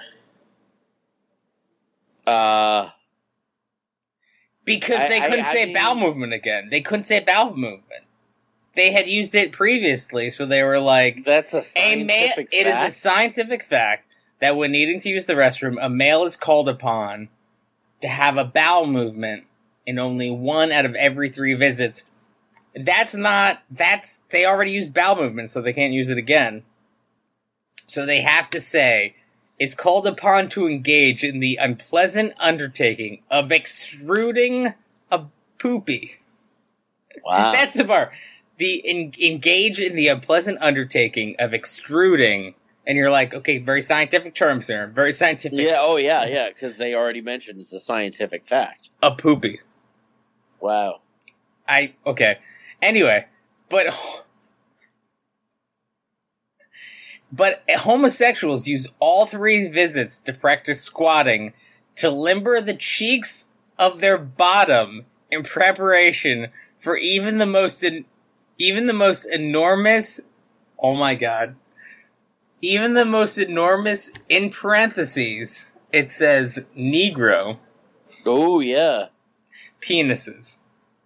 Uh, Because I- they I- couldn't I say mean- bowel movement again. They couldn't say bowel movement. They had used it previously, so they were like, that's a a male. scientific It is a fact? scientific fact that when needing to use the restroom, a male is called upon to have a bowel movement in only one out of every three visits. That's not. That's they already used bowel movement, so they can't use it again. So they have to say, is called upon to engage in the unpleasant undertaking of extruding a poopy. Wow. That's the part. The en- engage in the unpleasant undertaking of extruding, and you're like, okay, very scientific terms here, very scientific. Yeah, oh yeah, yeah, because they already mentioned it's a scientific fact. A poopy. Wow. I okay. Anyway, but but homosexuals use all three visits to practice squatting to limber the cheeks of their bottom in preparation for even the most en- even the most enormous. Oh my god! Even the most enormous, in parentheses, it says Negro Oh yeah. penises.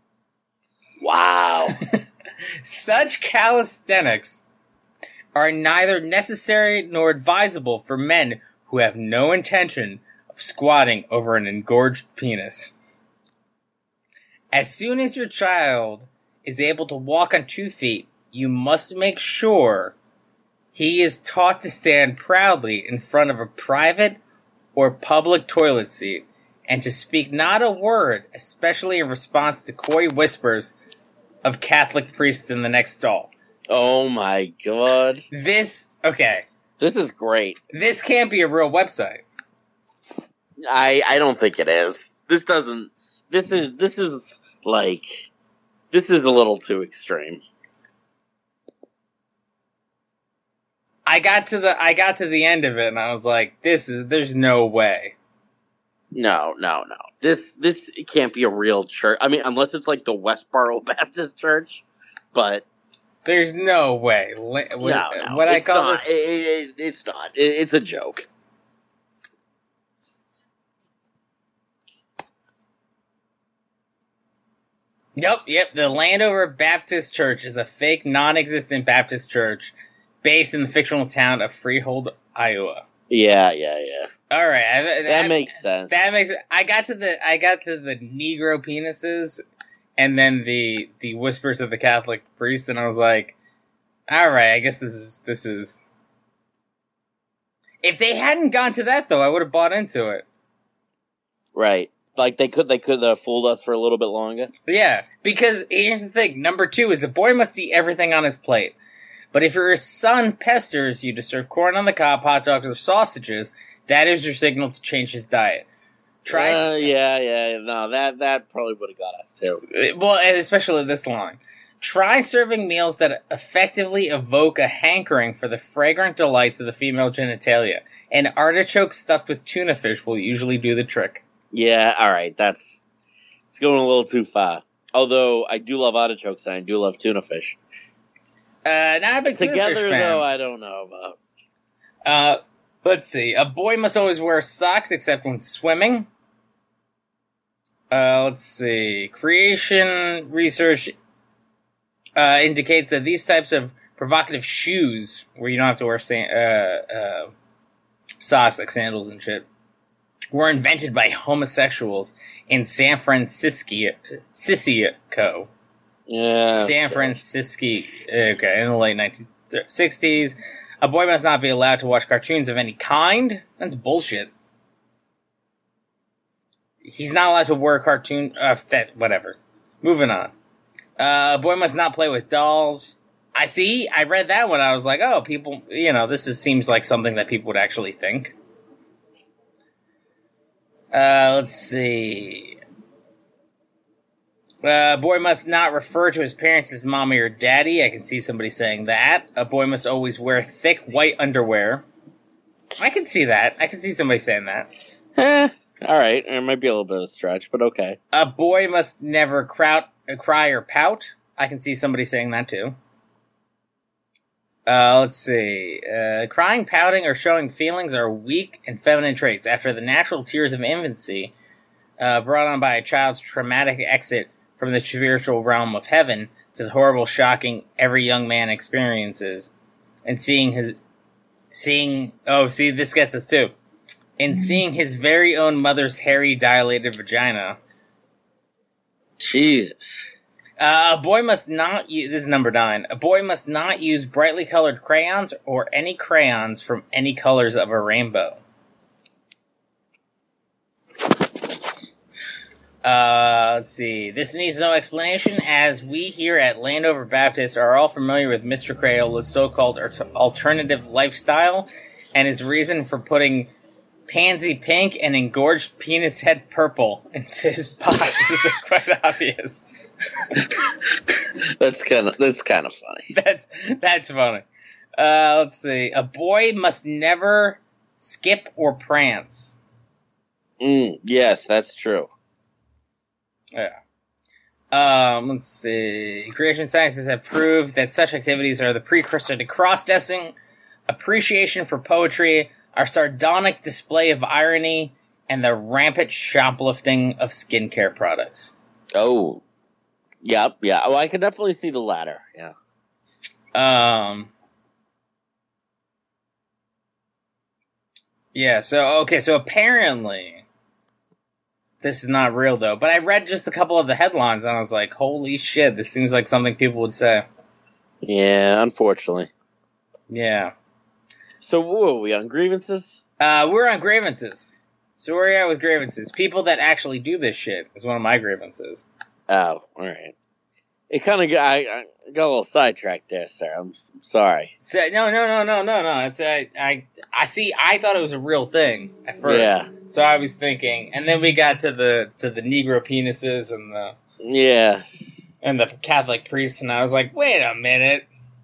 Wow. Such calisthenics are neither necessary nor advisable for men who have no intention of squatting over an engorged penis. As soon as your child is able to walk on two feet, you must make sure he is taught to stand proudly in front of a private or public toilet seat and to speak not a word, especially in response to coy whispers of Catholic priests in the next stall. Oh my god. This, okay, This is great. this can't be a real website. I I don't think it is. This doesn't this is this is like this is a little too extreme. I got to the I got to the end of it and I was like, this is there's no way. No, no, no. This this can't be a real church. I mean, unless it's like the Westboro Baptist Church, but There's no way. Li- What, no, no, what I it's call not. this It, it, it's not. It, it's a joke. Yep, yep. The Landover Baptist Church is a fake, non-existent Baptist church based in the fictional town of Freehold, Iowa. Yeah, yeah, yeah. All right, I, that, That makes sense. that makes. I got to the I got to the Negro penises, and then the the whispers of the Catholic priest, and I was like, all right, I guess this is this is. If they hadn't gone to that though, I would have bought into it. Right. Like they could they could have fooled us for a little bit longer. Yeah, because here's the thing. Number two is a boy must eat everything on his plate. But if your son pesters you to serve corn on the cob, hot dogs, or sausages, that is your signal to change his diet. Try, Uh, yeah, yeah. No, that that probably would have got us too. well, and especially this line. Try serving meals that effectively evoke a hankering for the fragrant delights of the female genitalia. An artichoke stuffed with tuna fish will usually do the trick. Yeah, all right. That's it's going a little too far. Although I do love artichokes and I do love tuna fish. Uh, not a big tuna fish Together, fan. though, I don't know about. Uh, let's see. A boy must always wear socks except when swimming. Uh, let's see. Creation research uh, indicates that these types of provocative shoes, where you don't have to wear sa- uh, uh, socks like sandals and shit, were invented by homosexuals in San Francisco. Francisco. Yeah. San Francisco. Okay, in the late nineteen sixties. A boy must not be allowed to watch cartoons of any kind? That's bullshit. He's not allowed to wear a cartoon... Uh, that, whatever. Moving on. Uh, a boy must not play with dolls. I see. I read that one. I was like, oh, people... You know, this is, seems like something that people would actually think. Uh, let's see... Uh, a boy must not refer to his parents as mommy or daddy. I can see somebody saying that. A boy must always wear thick white underwear. I can see that. I can see somebody saying that. Eh, all right. It might be a little bit of a stretch, but okay. A boy must never crowd, uh, cry or pout. I can see somebody saying that too. Uh, let's see. Uh, crying, pouting, or showing feelings are weak and feminine traits. After the natural tears of infancy, uh, brought on by a child's traumatic exit from the spiritual realm of heaven to the horrible, shocking every young man experiences, and seeing his, seeing, oh, see, this gets us too, and seeing his very own mother's hairy, dilated vagina. Jesus. Uh, a boy must not use, this is number nine, a boy must not use brightly colored crayons or any crayons from any colors of a rainbow. Uh, let's see. This needs no explanation, as we here at Landover Baptist are all familiar with Mister Crayola's so-called alternative lifestyle, and his reason for putting pansy pink and engorged penis head purple into his box is quite obvious. That's kind of that's kind of funny. That's that's funny. Uh, let's see. A boy must never skip or prance. Mm, yes, that's true. Yeah. Um, let's see. Creation sciences have proved that such activities are the precursor to cross-dressing, appreciation for poetry, our sardonic display of irony, and the rampant shoplifting of skincare products. Oh. Yep, yeah. Oh, I can definitely see the latter, yeah. Um. Yeah, so, okay, so apparently... This is not real, though. But I read just a couple of the headlines, and I was like, holy shit, this seems like something people would say. Yeah, unfortunately. Yeah. So, what are we on, grievances? Uh, we're on grievances. So where are you at with grievances? People that actually do this shit is one of my grievances. Oh, alright. It kind of got, I, I got a little sidetracked there, sir. I'm, I'm sorry. So, no, no, no, no, no, no. It's I, I, I see. I thought it was a real thing at first. Yeah. So I was thinking, and then we got to the to the Negro penises and the yeah and the Catholic priests, and I was like, wait a minute.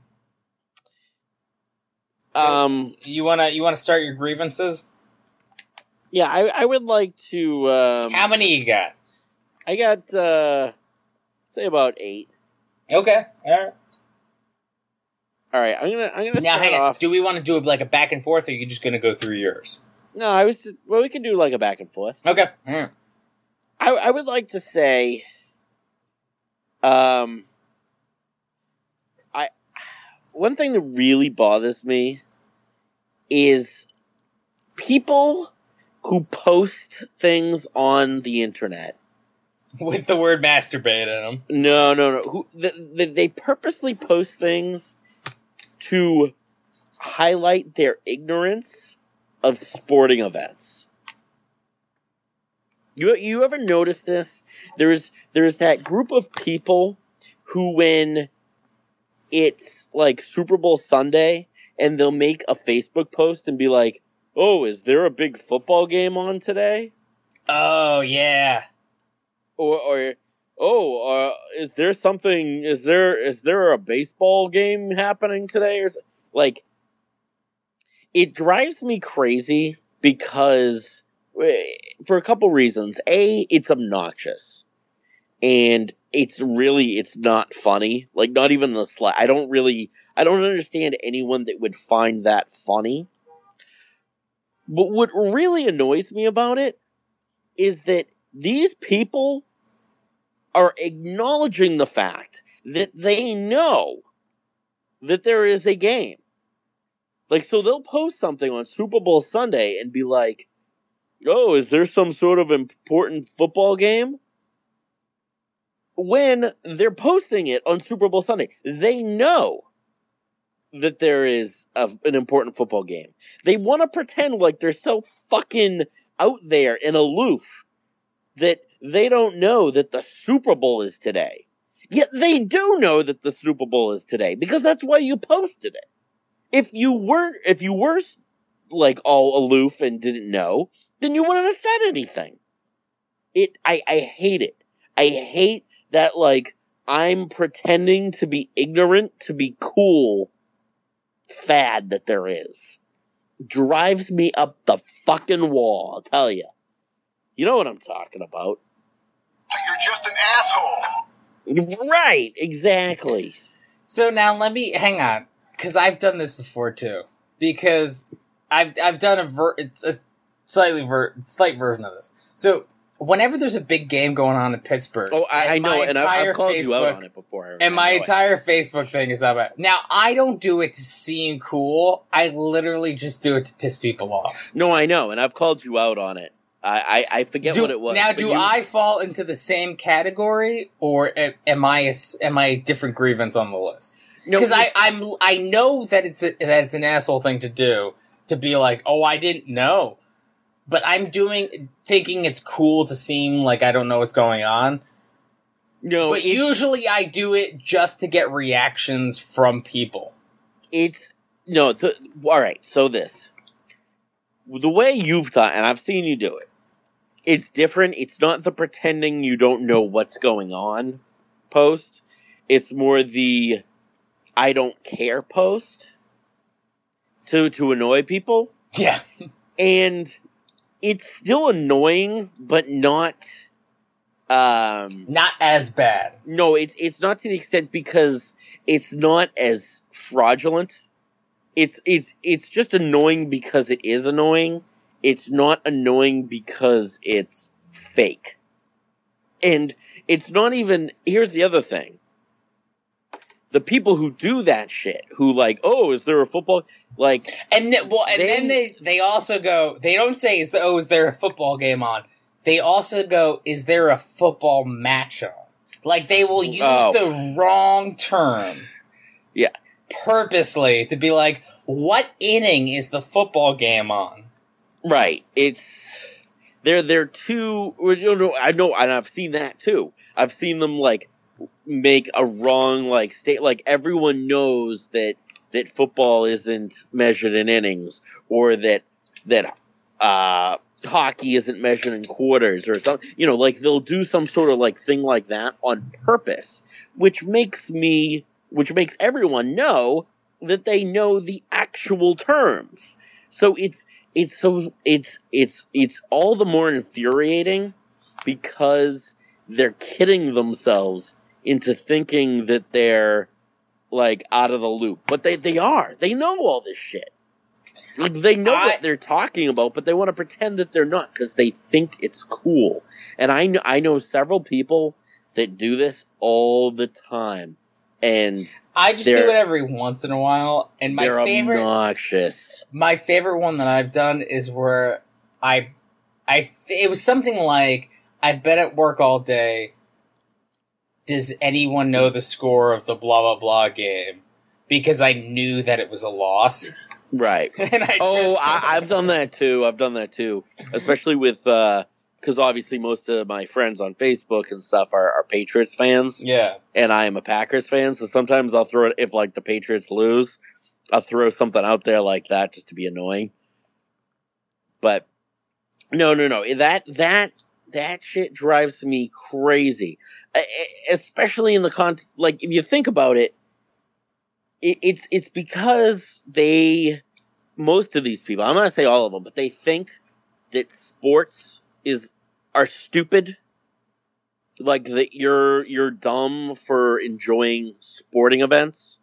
So um, you wanna you wanna start your grievances? Yeah, I, I would like to. Um, How many you got? I got uh, say about eight. Okay, all right. All right, I'm gonna I'm gonna Now, start hang on. off. Do we want to do it like a back and forth, or are you just gonna go through yours? No, I was well. We can do like a back and forth. Okay. All right. I I would like to say, um, I one thing that really bothers me is people who post things on the internet With the word masturbate in them. No, no, no. Who they, they, they purposely post things to highlight their ignorance of sporting events. You you ever notice this? There's there's that group of people who, when it's like Super Bowl Sunday, and they'll make a Facebook post and be like, "Oh, is there a big football game on today?" Oh yeah. Or, or oh, uh, is there something? Is there is there a baseball game happening today? Or like, it drives me crazy because for a couple reasons. A, it's obnoxious, and it's really it's not funny. Like, not even the slight. I don't really I don't understand anyone that would find that funny. But what really annoys me about it is that these people are acknowledging the fact that they know that there is a game. Like, so they'll post something on Super Bowl Sunday and be like, "Oh, is there some sort of important football game?" when they're posting it on Super Bowl Sunday, they know that there is a, an important football game. They want to pretend like they're so fucking out there and aloof that they don't know that the Super Bowl is today. Yet they do know that the Super Bowl is today, because that's why you posted it. If you weren't, if you were like all aloof and didn't know, then you wouldn't have said anything. It, I, I hate it. I hate that, like, I'm pretending to be ignorant to be cool fad that there is. Drives me up the fucking wall, I'll tell you. You know what I'm talking about. You're just an asshole. Right, exactly. So now let me hang on, because I've done this before too. Because I've I've done a ver- it's a slightly ver- slight version of this. So whenever there's a big game going on in Pittsburgh, oh, I, I know, and I've, I've called Facebook, you out on it before. And my entire it. Facebook thing is about. Now I don't do it to seem cool. I literally just do it to piss people off. No, I know, and I've called you out on it. I, I, I forget do, what it was. Now, do you... I fall into the same category, or am I a, am I a different grievance on the list? Because no, I I'm I know that it's a, that it's an asshole thing to do, to be like, oh, I didn't know, but I'm doing thinking it's cool to seem like I don't know what's going on. No, but usually I do it just to get reactions from people. It's no. The, all right, so this the way you've done, and I've seen you do it. It's different. It's not the pretending you don't know what's going on post. It's more the I don't care post to to annoy people. Yeah. And it's still annoying, but not um not as bad. No, it's it's not to the extent, because it's not as fraudulent. It's it's it's just annoying because it is annoying. It's not annoying because it's fake. And it's not even... Here's the other thing. The people who do that shit, who like, oh, is there a football... Like... And th- well, and they, then they, they also go... They don't say, is the, oh, is there a football game on? They also go, is there a football match on? Like, they will use oh. the wrong term. Yeah. Purposely, to be like, what inning is the football game on? Right. It's they're they're too. You know, I know, and I've seen that too. I've seen them like make a wrong like state. Like everyone knows that that football isn't measured in innings, or that that uh, hockey isn't measured in quarters, or something. You know, like they'll do some sort of like thing like that on purpose, which makes me, which makes everyone know that they know the actual terms. So it's. It's so it's it's it's all the more infuriating because they're kidding themselves into thinking that they're like out of the loop, but they, they are. They know all this shit. Like they know I, what they're talking about, but they want to pretend that they're not because they think it's cool. And I know I know several people that do this all the time. And I just do it every once in a while, and my they're favorite, obnoxious. My favorite one that I've done is where I, I, it was something like, I've been at work all day. Does anyone know the score of the blah blah blah game? Because I knew that it was a loss. Right. and I oh, I, I've done that too. I've done that too, especially with. Uh, Because obviously most of my friends on Facebook and stuff are, are Patriots fans. Yeah. And I am a Packers fan, so sometimes I'll throw it, if like the Patriots lose, I'll throw something out there like that just to be annoying. But no, no, no. That, that, that shit drives me crazy. Especially in the context, like if you think about it, it, it's, it's because they, most of these people, I'm not going to say all of them, but they think that sports is are stupid, like that you're you're dumb for enjoying sporting events,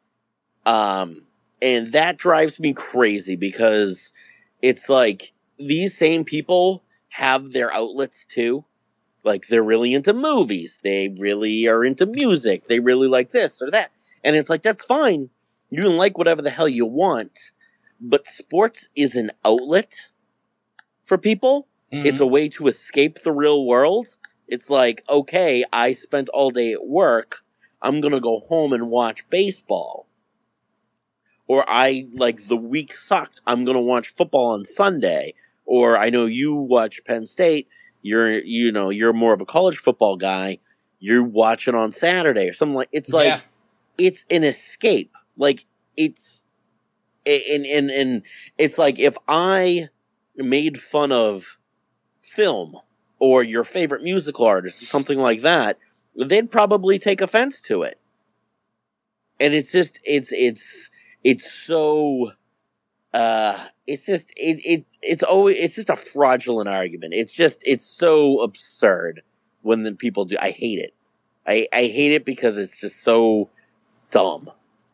um, and that drives me crazy because it's like these same people have their outlets too. Like they're really into movies, they really are into music, they really like this or that, and it's like that's fine. You can like whatever the hell you want, but sports is an outlet for people. Mm-hmm. It's a way to escape the real world, It's like, okay, I spent all day at work. I'm going to go home and watch baseball. Or I, like, the week sucked. I'm going to watch football on Sunday. Or I know you watch Penn State. You're, you know, you're more of a college football guy. You're watching on Saturday or something like. It's like, Yeah. it's an escape. Like it's, and and and it's like if I made fun of film or your favorite musical artist or something like that, they'd probably take offense to it. And it's just, it's it's it's so. Uh, it's just it, it it's always it's just a fraudulent argument. It's just it's so absurd when the people do. I hate it. I I hate it because it's just so dumb.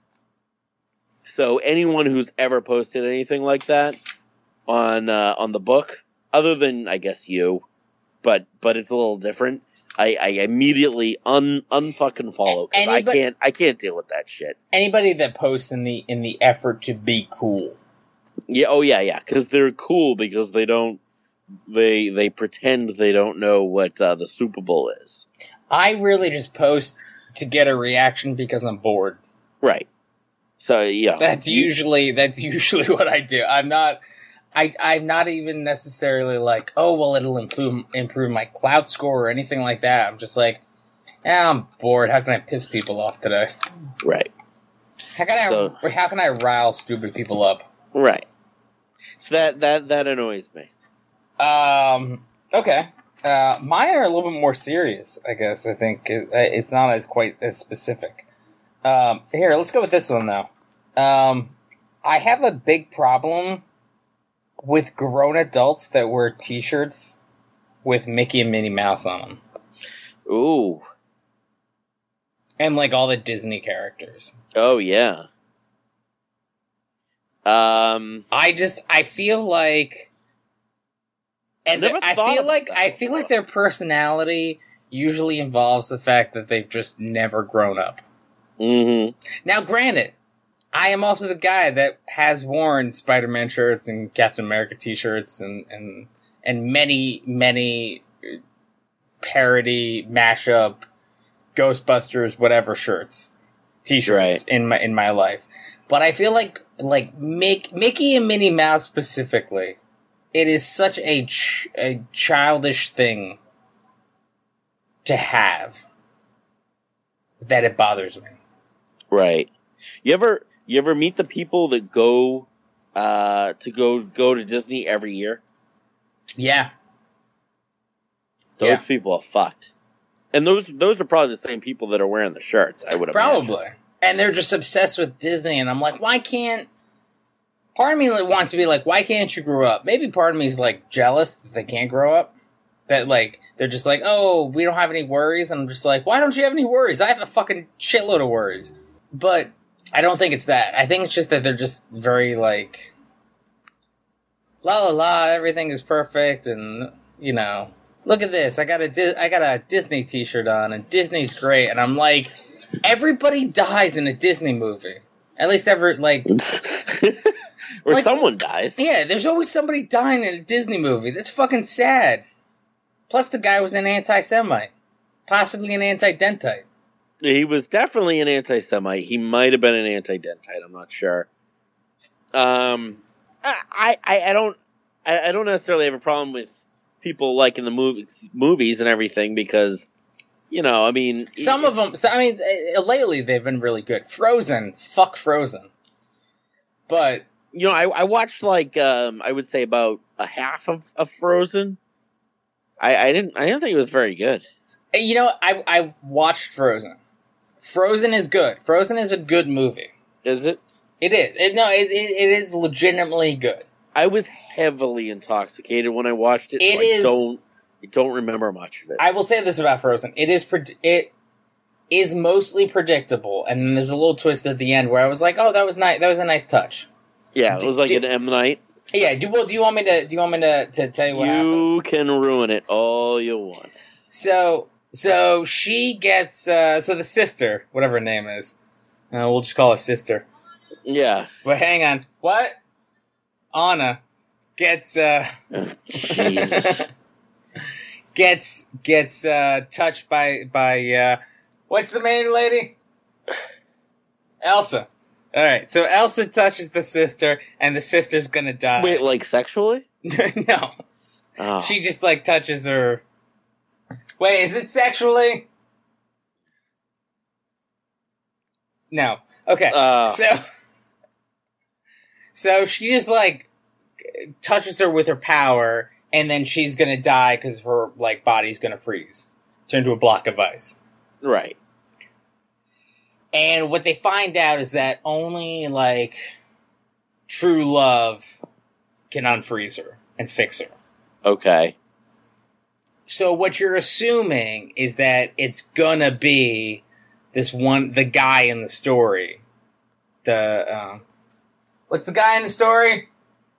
So anyone who's ever posted anything like that on uh, on the book, other than I guess you, but but it's a little different. I, I immediately un unfucking follow because I Anybody- can't I can't deal with that shit. Anybody that posts in the in the effort to be cool. Yeah, oh yeah, yeah, because they're cool because they don't they they pretend they don't know what uh, the Super Bowl is. I really just post to get a reaction because I'm bored. Right. So yeah, That's you- usually that's usually what I do. I'm not I I'm not even necessarily like, oh well it'll improve improve my cloud score or anything like that. I'm just like, eh, I'm bored. How can I piss people off today? right, How can I So- how can I rile stupid people up? right. So that that that annoys me. Um. Okay. Uh, mine are a little bit more serious. I guess. I think it, it's not as quite as specific. Um. Here, let's go with this one though. Um. I have a big problem with grown adults that wear T-shirts with Mickey and Minnie Mouse on them, Ooh, and like all the Disney characters. oh yeah. Um, I just I feel like, and Never I thought feel about like that I feel like their personality usually involves the fact that they've just never grown up. mm-hmm. Now, granted, I am also the guy that has worn Spider-Man shirts and Captain America T-shirts and and and many many parody mashup Ghostbusters whatever shirts, T-shirts Right. in my in my life. But I feel like like Mick, Mickey and Minnie Mouse specifically, it is such a ch- a childish thing to have that it bothers me. Right. You ever you ever meet the people that go uh to go go to Disney every year? Yeah. Those Yeah. people are fucked. And those those are probably the same people that are wearing the shirts, I would imagine. Probably. And they're just obsessed with Disney, and I'm like, why can't... Part of me like, wants to be like, why can't you grow up? Maybe part of me is, like, jealous that they can't grow up. That, like, they're just like, oh, we don't have any worries. And I'm just like, why don't you have any worries? I have a fucking shitload of worries. But I don't think it's that. I think it's just that they're just very, like... La la la, everything is perfect, and, you know... Look at this, I got a Di- I got a Disney t-shirt on, and Disney's great. And I'm like... Everybody dies in a Disney movie. At least ever, like... or Like- someone dies. Yeah, there's always somebody dying in a Disney movie. That's fucking sad. Plus the guy was an anti-Semite. Possibly an anti-Dentite. He was definitely an anti-Semite. He might have been an anti-Dentite. I'm not sure. Um, I, I, I don't, I, I don't necessarily have a problem with people liking the movies, movies and everything because, you know, I mean, Some of them... So, I mean, uh, lately they've been really good. Frozen. Fuck Frozen. But... you know, I, I watched like, um, I would say about a half of, of Frozen. I, I didn't, I didn't think it was very good. You know, I I've watched Frozen. Frozen is good. Frozen is a good movie. Is it? It is. It, no, it, it, it is legitimately good. I was heavily intoxicated when I watched it. It so is- I don't, I don't remember much of it. I will say this about Frozen: it is pred- it is mostly predictable, and then there's a little twist at the end where I was like, "Oh, that was nice. That was a nice touch." yeah, it was like Did- an M Night. Yeah. Do well. Do you want me to? Do you want me to, to tell you what happens? You can ruin it all you want. So, so she gets. Uh, so the sister, whatever her name is, uh, we'll just call her sister. Yeah. But hang on, what? Anna gets. Uh, Jesus. gets gets uh, touched by by uh, what's the main lady? Elsa. All right, so Elsa touches the sister, and the sister's gonna die. Wait, like sexually? No, Oh. she just like touches her. Wait, is it sexually? No. Okay, Uh. so so she just like touches her with her power, and then she's gonna die because her like body's gonna freeze, turn to a block of ice. Right. And what they find out is that only, like, true love can unfreeze her and fix her. Okay. So what you're assuming is that it's gonna be this one, the guy in the story. The, uh, what's the guy in the story?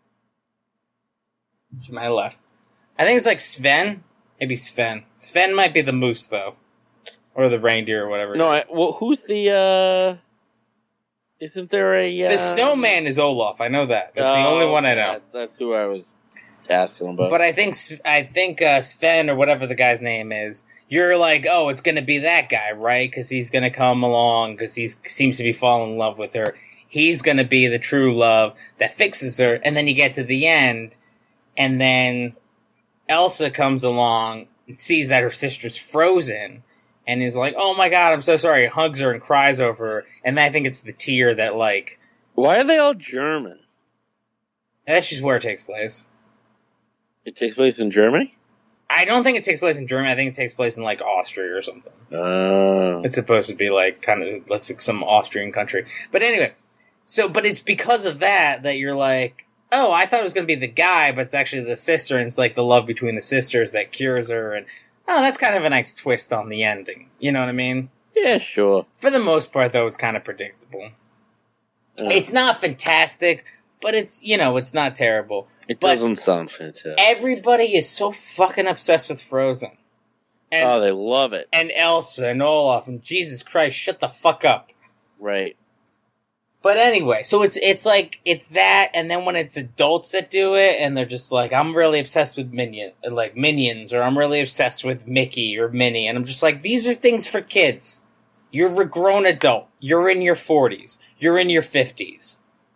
She might have left. I think it's like Sven. Maybe Sven. Sven might be the moose, though. Or the reindeer or whatever. No, I, well, who's the, uh... Isn't there a, uh... The snowman is Olaf. I know that. That's the Oh, only one I know. that- that's who I was asking about. But I think I think uh, Sven or whatever the guy's name is. You're like, oh, it's gonna be that guy, right? Because he's gonna come along because he seems to be falling in love with her. He's gonna be the true love that fixes her. And then you get to the end, and then Elsa comes along and sees that her sister's frozen. And is like, oh my god, I'm so sorry. Hugs her and cries over her. And I think it's the tear that, like... Why are they all German? That's just where it takes place. It takes place in Germany? I don't think it takes place in Germany. I think it takes place in, like, Austria or something. Oh. It's supposed to be, like, kind of, looks like some Austrian country. But anyway, so, but it's because of that that you're like, oh, I thought it was going to be the guy, but it's actually the sister, and it's, like, the love between the sisters that cures her, and... Oh, that's kind of a nice twist on the ending. You know what I mean? Yeah, sure. For the most part, though, it's kind of predictable. Uh, It's not fantastic, but it's, you know, it's not terrible. it but doesn't sound fantastic. Everybody is so fucking obsessed with Frozen. And, oh, they love it. and Elsa and Olaf, and Jesus Christ, shut the fuck up. Right. But anyway, so it's it's like, it's that, and then when it's adults that do it, and they're just like, I'm really obsessed with Minion, like Minions, or I'm really obsessed with Mickey or Minnie, and I'm just like, these are things for kids. You're a grown adult. You're in your forties. You're in your fifties.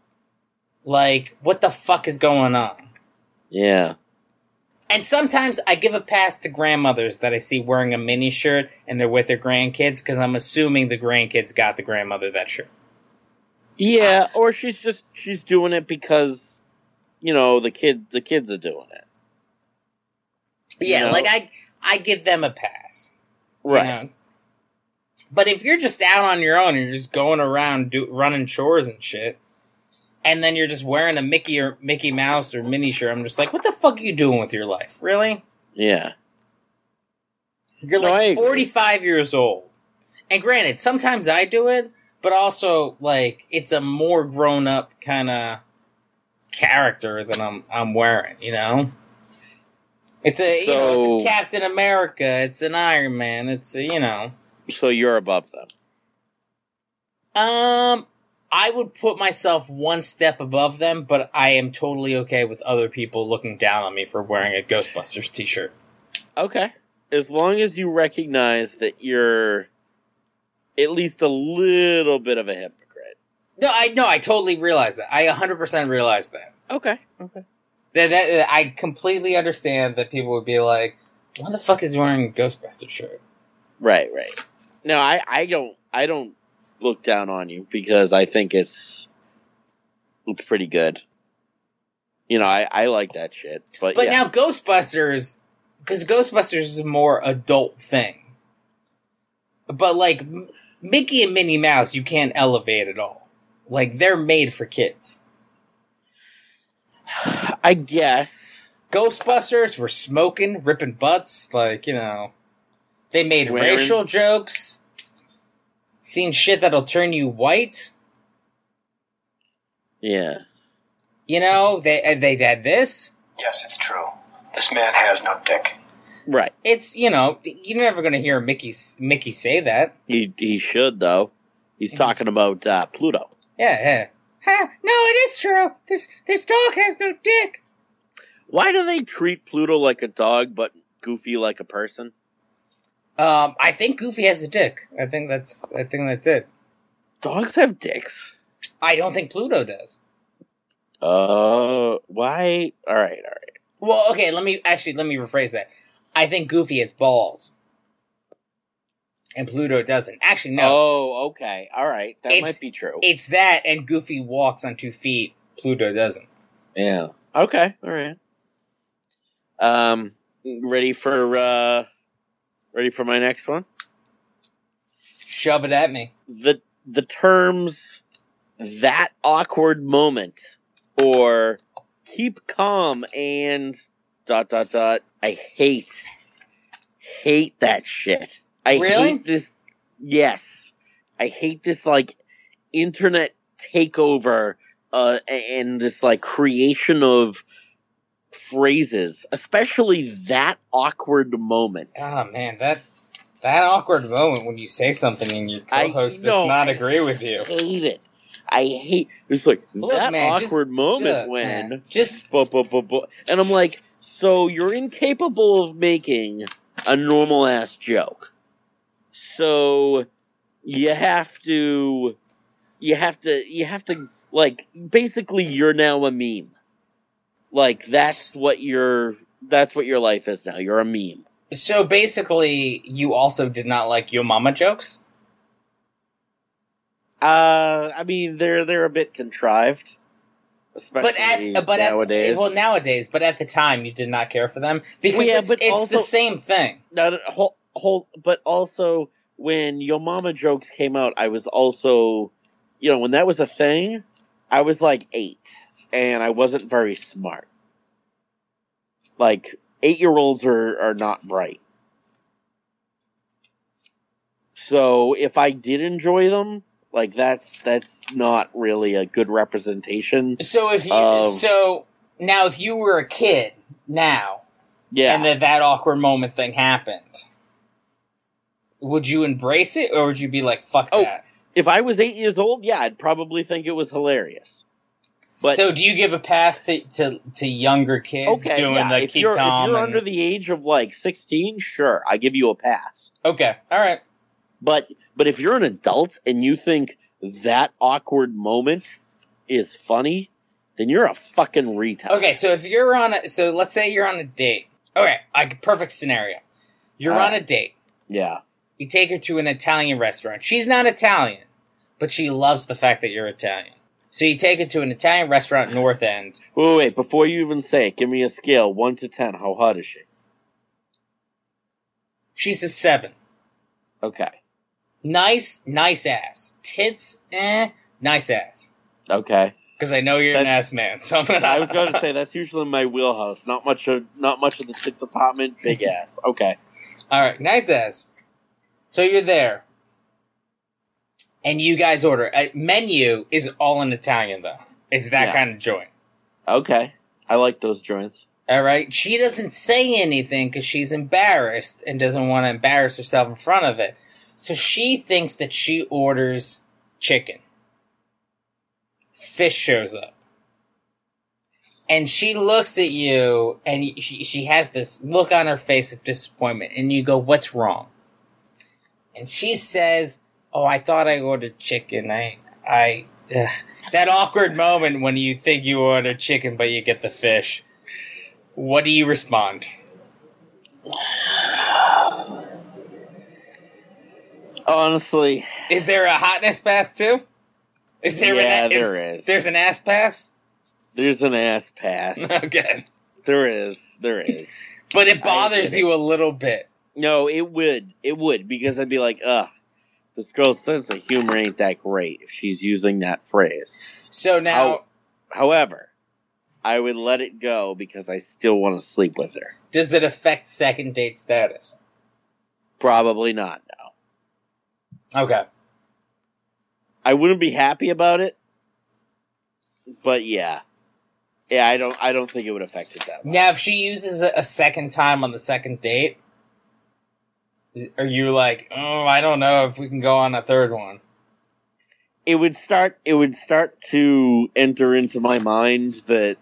Like, what the fuck is going on? Yeah. And sometimes I give a pass to grandmothers that I see wearing a mini shirt, and they're with their grandkids, because I'm assuming the grandkids got the grandmother that shirt. Yeah, or she's just she's doing it because you know the kid the kids are doing it. Yeah, You know? like I I give them a pass. Right. You know? But if you're just out on your own and you're just going around do, running chores and shit, and then you're just wearing a Mickey or Mickey Mouse or Minnie shirt, I'm just like, what the fuck are you doing with your life? Really? Yeah. You're No, I like agree. forty-five years old. And granted, sometimes I do it, but also, like, it's a more grown-up kind of character that I'm I'm wearing, you know? It's a, you know, So- it's a Captain America, it's an Iron Man, it's a, you know... So you're above them. Um, I would put myself one step above them, but I am totally okay with other people looking down on me for wearing a Ghostbusters t-shirt. Okay. As long as you recognize that you're at least a little bit of a hypocrite. No, I no, I totally realize that. I one hundred percent realize that. Okay. Okay. That, that. I completely understand that people would be like, why the fuck is he wearing a Ghostbusters shirt? Right, right. No, I, I don't I don't look down on you because I think it's it's pretty good. You know, I, I like that shit. But, But yeah. now Ghostbusters, because Ghostbusters is a more adult thing. But like M- Mickey and Minnie Mouse, you can't elevate at all. Like they're made for kids. I guess. Ghostbusters were smoking, ripping butts, like, you know. They made Swearing. racial jokes. Seen shit that'll turn you white. Yeah. You know, they they had this. Yes, it's true. This man has no dick. Right. It's, you know, you're never going to hear Mickey Mickey say that. He he should though. He's talking about uh, Pluto. Yeah, yeah. Huh, no, it is true. This this dog has no dick. Why do they treat Pluto like a dog but Goofy like a person? Um, I think Goofy has a dick. I think that's. I think that's it. Dogs have dicks. I don't think Pluto does. Uh, why? All right, all right. Well, okay. Let me actually let me rephrase that. I think Goofy has balls, and Pluto doesn't. Actually, no. Oh, okay. All right, that It's- might be true. It's that, and Goofy walks on two feet. Pluto doesn't. Yeah. Okay. All right. Um, ready for uh, ready for my next one. Shove it at me. The the terms "that awkward moment" or "keep calm" and dot dot dot. I hate hate that shit. I Really? hate this. Yes, I hate this like internet takeover uh, and this like creation of phrases, especially "that awkward moment." Oh man, that that awkward moment when you say something and your I co-host know, does not I agree with you. hate it. I hate it's like Look, that man, just- awkward moment just- when man, just bu- bu- bu- bu- and I'm like, so you're incapable of making a normal ass joke. So you have to you have to you have to like basically you're now a meme. Like that's what your that's what your life is now. You're a meme. so basically, you also did not like Yo Mama jokes. Uh I mean they're they're a bit contrived. Especially But at but nowadays. at, well nowadays, but at the time you did not care for them because Well, yeah, it's, but it's also- the same thing. No, no, whole, whole, but also when Yo Mama jokes came out, I was also, you know, when that was a thing, I was like eight, and I wasn't very smart. Like eight year olds are are not bright. So if I did enjoy them, like that's that's not really a good representation. So if you Um, so now if you were a kid now Yeah, and that that awkward moment thing happened, would you embrace it or would you be like fuck Oh, that? if I was eight years old, yeah, I'd probably think it was hilarious. But So do you give a pass to to, to younger kids okay, doing yeah, the if keep you're calm? if you're and- under the age of like sixteen, sure, I give you a pass. okay, all right. But but if you're an adult and you think that awkward moment is funny, then you're a fucking retard. Okay, so if you're on a so let's say you're on a date. Okay, like perfect scenario. You're All on right. a date. Yeah. You take her to an Italian restaurant. She's not Italian, but she loves the fact that you're Italian. So you take her to an Italian restaurant, North End. Wait, wait, wait, before you even say it, give me a scale one to ten. How hot is she? She's a seven. Okay. Nice, nice ass. Tits, eh, nice ass. Okay. Because I know you're an That- ass man. So I'm gonna. I was going to say that's usually my wheelhouse. Not much of not much of the tit department. Big ass. Okay. All right, nice ass. So you're there, and you guys order. A menu is all in Italian though. It's that Yeah. kind of joint. Okay. I like those joints. All right. She doesn't say anything because she's embarrassed and doesn't want to embarrass herself in front of it. So she thinks that she orders chicken. Fish shows up. And she looks at you, and she, she has this look on her face of disappointment, and you go, what's wrong? And she says, oh, I thought I ordered chicken. I, I, ugh. That awkward moment when you think you ordered chicken, but you get the fish. What do you respond? Honestly, Is there a hotness pass too? Is there yeah, an, there is. There's an ass pass? There's an ass pass. Okay. There is. There is. But it I bothers get it. you a little bit. No, it would. It would, because I'd be like, ugh, this girl's sense of humor ain't that great if she's using that phrase. So now, How- However, I would let it go because I still want to sleep with her. does it affect second date status? Probably not, no. Okay. I wouldn't be happy about it, but yeah. Yeah, I don't I don't think it would affect it that much. Now, if she uses it a second time on the second date, are you like, oh, I don't know if we can go on a third one? It would start it would start to enter into my mind that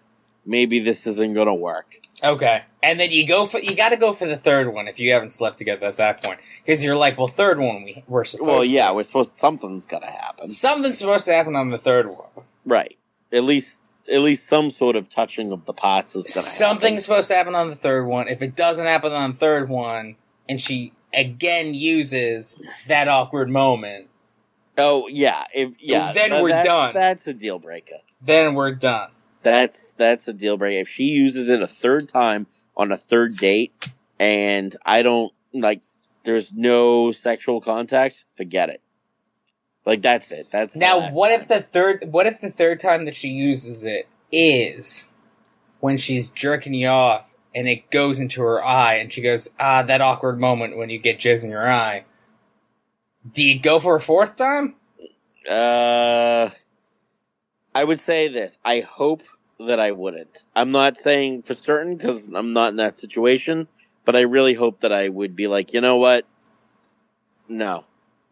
maybe this isn't gonna work. Okay, and then you go for you got to go for the third one if you haven't slept together at that point, because you're like, well, third one we we're supposed. Well, yeah, to. we're supposed something's gotta happen. Something's supposed to happen on the third one, right? At least, at least some sort of touching of the pots is gonna. Something's happen. supposed to happen on the third one. If it doesn't happen on the third one, and she again uses that awkward moment, oh yeah, if yeah, then th- we're that's, done. That's a deal breaker. Then we're done. That's that's a deal breaker. If she uses it a third time on a third date, and I don't like, there's no sexual contact, forget it. Like that's it. That's the Now, last what time. if the third? What if the third time that she uses it is when she's jerking you off, and it goes into her eye, and she goes, "Ah, that awkward moment when you get jizz in your eye." Do you go for a fourth time? Uh, I would say this. I hope that I wouldn't. I'm not saying for certain because I'm not in that situation, but I really hope that I would be like, you know what? No.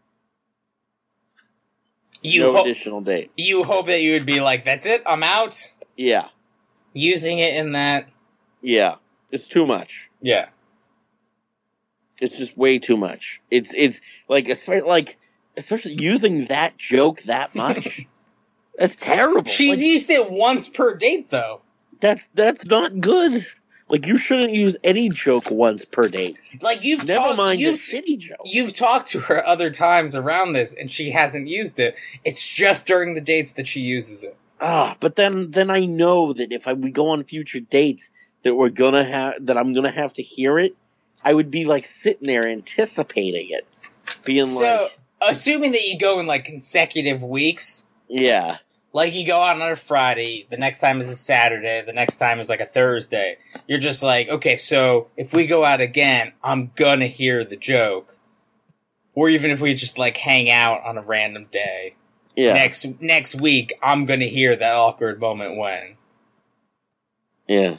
You no ho- additional date. You hope that you would be like, "That's it, I'm out." Yeah. Using it in that, Yeah. It's too much. yeah. It's just way too much. It's it's like especially like especially using that joke that much. That's terrible. She's Like, used it once per date, though. that's that's not good. Like you shouldn't use any joke once per date. Like you've Never talked, mind the you've, shitty joke. you've talked to her other times around this, and she hasn't used it. It's just during the dates that she uses it. Ah, but then then I know that if I, we go on future dates that we're gonna have that I'm gonna have to hear it. I would be like sitting there anticipating it, being So, like, assuming that you go in like consecutive weeks, yeah, like you go out on a Friday, the next time is a Saturday, the next time is like a Thursday. You're just like, okay, so if we go out again, I'm gonna hear the joke. Or even if we just like hang out on a random day. yeah, Next next week, I'm gonna hear that awkward moment when. yeah,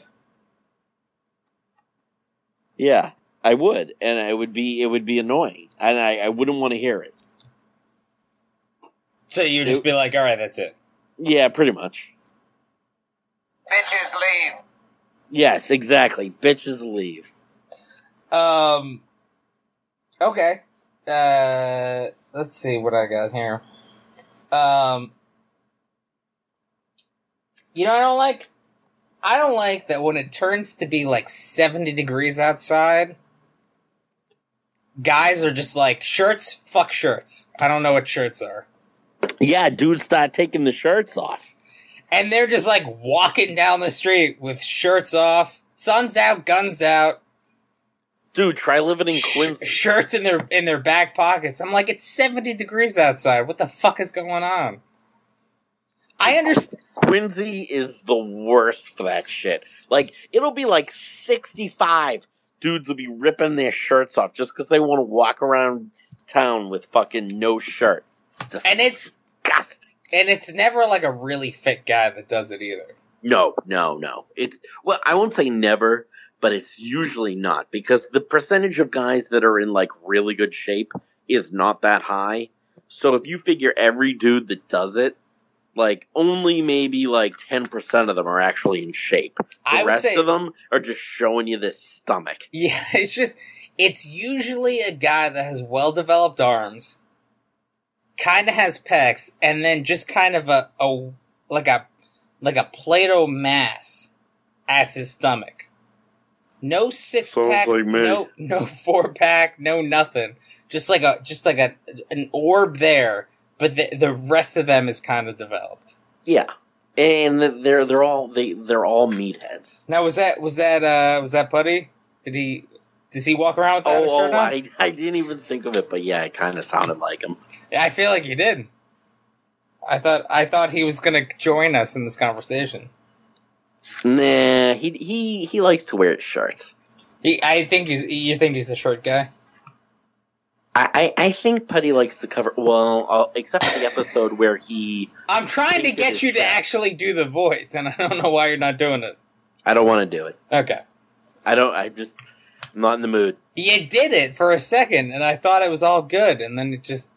yeah. I would, and it would be it would be annoying, and I, I wouldn't want to hear it. So you just It- be like, alright, that's it. Yeah, pretty much. Bitches leave. Yes, exactly. Bitches leave. Um. Okay. Uh. Let's see what I got here. Um. You know, I don't like. I don't like that when it turns to be like seventy degrees outside. Guys are just like, shirts. Fuck shirts. I don't know what shirts are. Yeah, dudes start taking the shirts off. And they're just like walking down the street with shirts off, sun's out, guns out. Dude, try living in Sh- Quincy. shirts in their in their back pockets. I'm like, it's seventy degrees outside. What the fuck is going on? I understand. Quincy is the worst for that shit. Like, it'll be like sixty-five. Dudes will be ripping their shirts off just because they want to walk around town with fucking no shirt. It's And it's- disgusting. And it's never like a really fit guy that does it either. No, no, no. It's well, I won't say never, but it's usually not because the percentage of guys that are in like really good shape is not that high. So if you figure every dude that does it, like only maybe like ten percent of them are actually in shape. The I would rest say, of them are just showing you this stomach. yeah, it's just, it's usually a guy that has well-developed arms, kind of has pecs, and then just kind of a, a like a like a Play-Doh mass as his stomach. No six Sounds pack, like me. no no four pack, no nothing. Just like a just like a an orb there, but the the rest of them is kind of developed. Yeah, and they're they're all they they're all meatheads. Now was that was that uh was that Putty? Did he does he walk around with that Oh, shirt oh on? I I didn't even think of it, but yeah, it kind of sounded like him. Yeah, I feel like you did. I thought I thought he was going to join us in this conversation. Nah, he he he likes to wear his shirts. He, I think he's. You think he's the short guy? I, I, I think Putty likes to cover well, uh, except for the episode where he. I'm trying to Painted get his you to chest. actually do the voice, and I don't know why you're not doing it. I don't want to do it. Okay, I don't. I just. I'm not in the mood. you did it for a second, and I thought it was all good, and then it just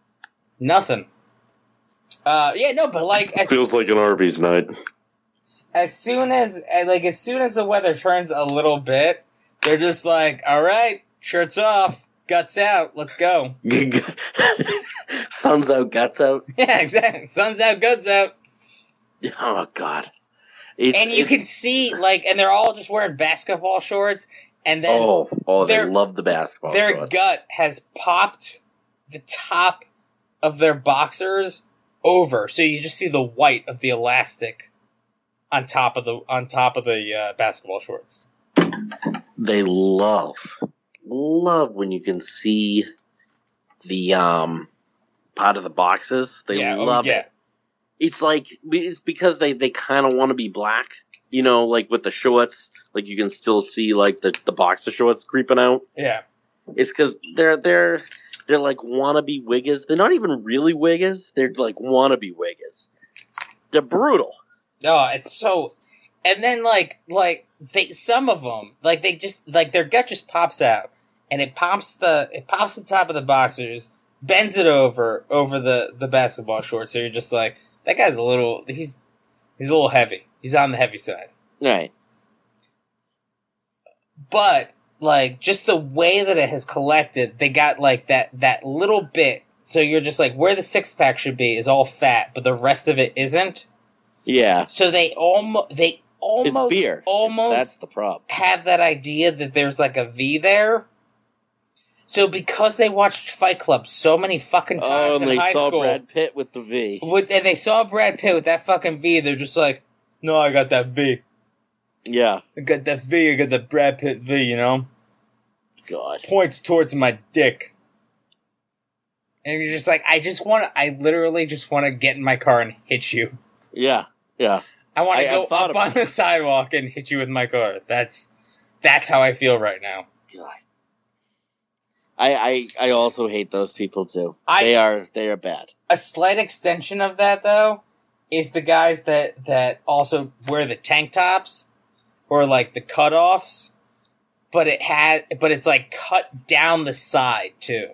nothing. Uh, yeah, no, but like as, like an Arby's night. as soon as like as soon as the weather turns a little bit, they're just like, all right, shirts off, guts out, let's go. Sun's out, guts out. Yeah, exactly. Sun's out, guts out. Oh God. It's, and you it, can see like, and they're all just wearing basketball shorts, and then oh, oh, they their, love the basketball their shorts. gut has popped the top of their boxers over, so you just see the white of the elastic on top of the on top of the uh, basketball shorts. They love love when you can see the um part of the boxes. They yeah, love oh, yeah. it. It's like it's because they, they kind of want to be black, you know, like with the shorts, like you can still see like the, the boxer shorts creeping out. Yeah, it's because they're they're they're like wannabe wiggers. They're not even really wiggers. They're like wannabe wiggers. They're brutal. No, it's so. And then like like they some of them like they just like their gut just pops out, and it pops the it pops the top of the boxers, bends it over over the, the basketball shorts. So you're just like, that guy's a little he's he's a little heavy. He's on the heavy side. Right. But like just the way that it has collected, they got like that that little bit. So you're just like, where the six pack should be is all fat, but the rest of it isn't. Yeah. So they almost they almost it's beer. almost it's, that's the problem. Have that idea that there's like a V there. So because they watched Fight Club so many fucking times oh, and in they high saw school, Brad Pitt with the V. with, and they saw Brad Pitt with that fucking V, they're just like, no, I got that V. Yeah. I got that V, I got the Brad Pitt V, you know? God. Points towards my dick. And you're just like, I just want to, I literally just want to get in my car and hit you. Yeah, yeah. I want to I- go I've thought up about on the sidewalk and hit you with my car. That's, that's how I feel right now. God. I, I I also hate those people too. I- they are they are bad. A slight extension of that, though, is the guys that, that also wear the tank tops or like the cutoffs, but it had, but it's like cut down the side too.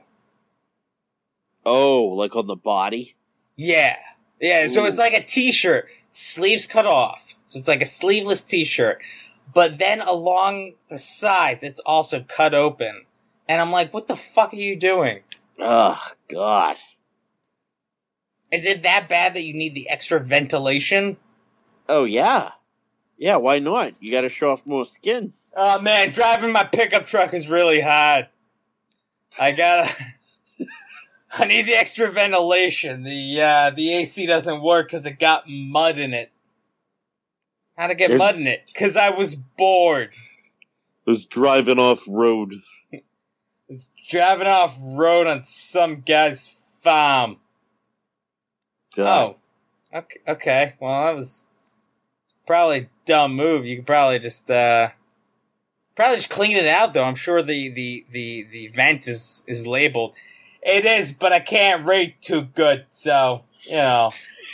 Oh, like on the body? Yeah, yeah. So Ooh. it's like a t-shirt, sleeves cut off. So it's like a sleeveless t-shirt, but then along the sides, it's also cut open. And I'm like, what the fuck are you doing? Oh, God. Is it that bad that you need the extra ventilation? Oh, yeah. Yeah, why not? You gotta show off more skin. Oh man, driving my pickup truck is really hard. I gotta... I need the extra ventilation. The uh, the A C doesn't work because it got mud in it. How'd it get It- mud in it? Because I was bored. Was driving off road. It's driving off road on some guy's farm. God. Oh, okay, okay. Well, that was probably a dumb move. You could probably just, uh, probably just clean it out, though. I'm sure the, the, the, the vent is, is labeled. It is, but I can't rate too good, so, you know.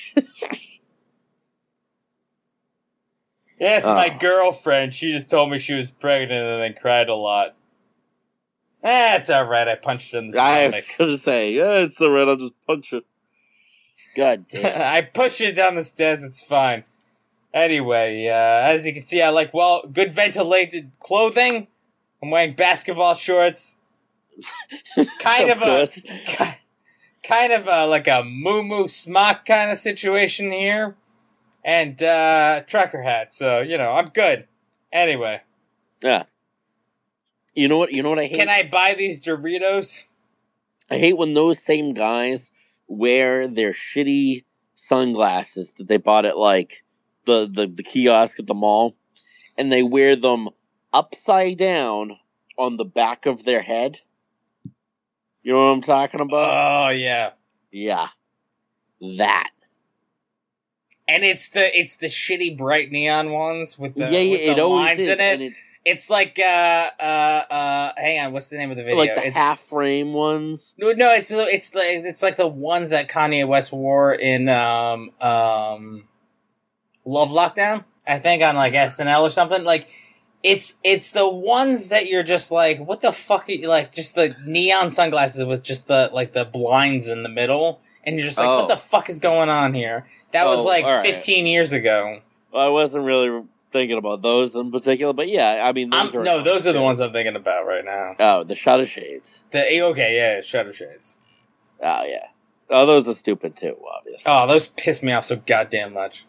Yes, my Oh. girlfriend, she just told me she was pregnant and then cried a lot. That's alright, I punched her in the I stomach. was gonna say, yeah, it's alright, I'll just punch it. God damn. I pushed it down the stairs, it's fine. Anyway, uh, as you can see, I like, well, good ventilated clothing. I'm wearing basketball shorts. Kind of, Of a, course. ki- kind of a, like a moo-moo smock kind of situation here. And, uh, trucker hat, so, you know, I'm good. Anyway, Yeah. You know what? You know what I hate? can I buy these Doritos? I hate when those same guys wear their shitty sunglasses that they bought at like the, the, the kiosk at the mall, and they wear them upside down on the back of their head. You know what I'm talking about? Oh, yeah. Yeah. That. And it's the, it's the shitty bright neon ones with the, yeah, yeah, with the it always lines is. in it. And it It's like, uh, uh, uh, hang on, what's the name of the video? like the it's, half frame ones. no, no, it's, it's like, it's like the ones that Kanye West wore in, um, um, Love Lockdown, I think, on like S N L or something. Like, it's, it's the ones that you're just like, what the fuck are you, like, just the neon sunglasses with just the, like, the blinds in the middle. And you're just like, Oh. what the fuck is going on here? That was Oh, like all right. fifteen years ago. Well, I wasn't really thinking about those in particular, but yeah, I mean, those I'm, are no, those are the too. ones I'm thinking about right now. Oh, the Shutter Shades. The okay, yeah, Shutter Shades. Oh yeah. Oh, those are stupid too, obviously. Oh, those piss me off so goddamn much.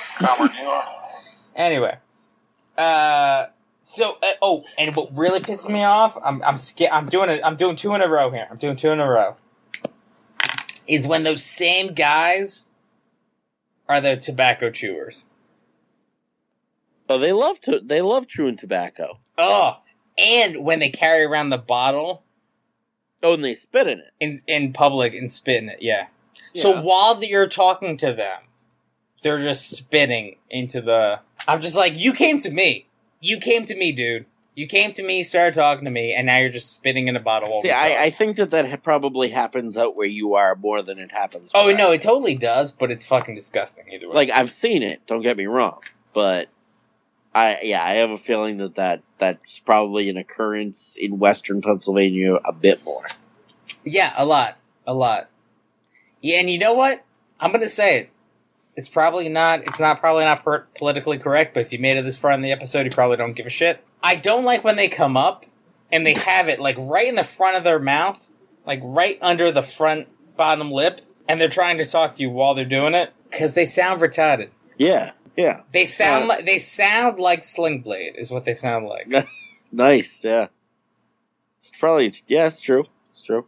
Anyway, uh, so uh, oh, and what really pisses me off, I'm I'm sca- I'm doing it. I'm doing two in a row here. I'm doing two in a row. Is when those same guys are the tobacco chewers. Oh, they love to. They love chewing tobacco. Oh, and when they carry around the bottle Oh, and they spit in it. in in public and spit in it. Yeah. Yeah. So while you're talking to them, they're just spitting into the. I'm just like, you came to me. You came to me, dude. You came to me, started talking to me, and now you're just spitting in a bottle. See, I, I think that that ha- probably happens out where you are more than it happens. Oh where no, I- it totally does, but it's fucking disgusting either way. like I've seen it. Don't get me wrong, but I yeah, I have a feeling that, that that's probably an occurrence in Western Pennsylvania a bit more. Yeah, a lot, a lot. Yeah, and you know what? I'm gonna say it. It's probably not. It's not probably not per- politically correct. But if you made it this far in the episode, you probably don't give a shit. I don't like when they come up and they have it like right in the front of their mouth, like right under the front bottom lip, and they're trying to talk to you while they're doing it because they sound retarded. Yeah, yeah, They sound Uh, like they sound like Sling Blade is what they sound like. nice. Yeah, it's probably yeah, it's true. It's true.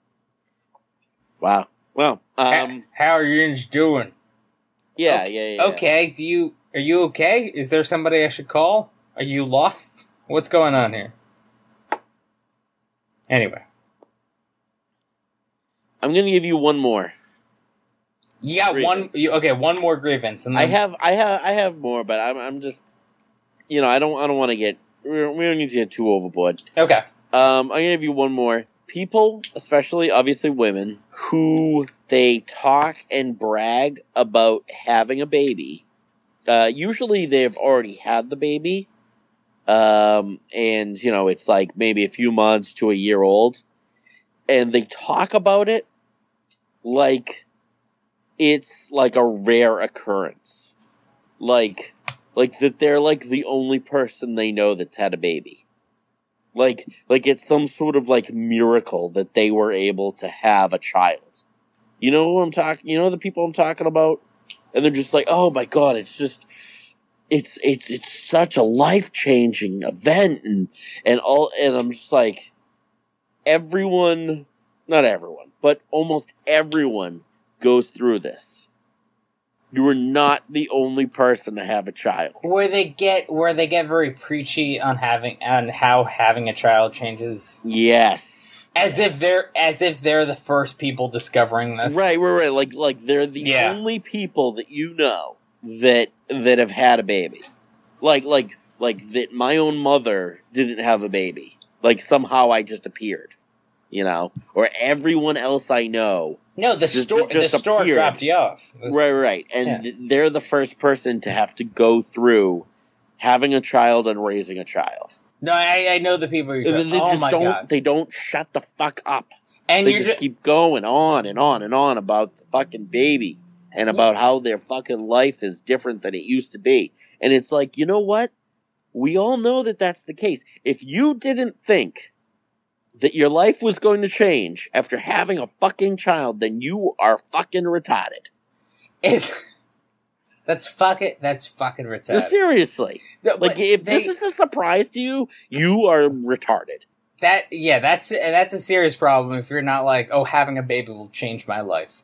Wow. Well, um, how, how are you doing? yeah, okay, yeah, yeah. Okay, do you are you okay? Is there somebody I should call? Are you lost? What's going on here? Anyway, I'm gonna give you one more. you got one. Grievance. You, okay, one more grievance, and then, I have, I have, I have more, but I'm, I'm just, you know, I don't, I don't want to get, we don't we don't need to get too overboard. Okay, Um, I'm gonna give you one more. People, especially obviously women, who they talk and brag about having a baby. Uh, usually they've already had the baby, um, and you know it's like maybe a few months to a year old, and they talk about it like it's like a rare occurrence, like like that they're like the only person they know that's had a baby. Like, like it's some sort of like miracle that they were able to have a child. You know who I'm talking? You know the people I'm talking about, and they're just like, "Oh my god, it's just, it's it's it's such a life changing event," and and all, and I'm just like, everyone, not everyone, but almost everyone goes through this. You are not the only person to have a child. where they get where they get very preachy on having on how having a child changes, Yes. as if they're as if they're the first people discovering this. Right, right, right. Like, like they're the Yeah. only people that you know that that have had a baby. Like, like, like that. My own mother didn't have a baby. Like somehow I just appeared, you know, or everyone else I know. No, the Just- store just the store appeared. dropped you off. The- Right, right, and Yeah. th- they're the first person to have to go through having a child and raising a child. No, I, I know the people you're They, talking. they Oh just my don't. god! They don't shut the fuck up. And They you're just ju- keep going on and on and on about the fucking baby and about how their fucking life is different than it used to be. And it's like, you know what? We all know that that's the case. If you didn't think that your life was going to change after having a fucking child, then you are fucking retarded. it's, that's fucking that's fucking retarded. Seriously. No, Like, but if they- this is a surprise to you, you are retarded. that, yeah, that's that's a serious problem. If you're not like, oh, having a baby will change my life.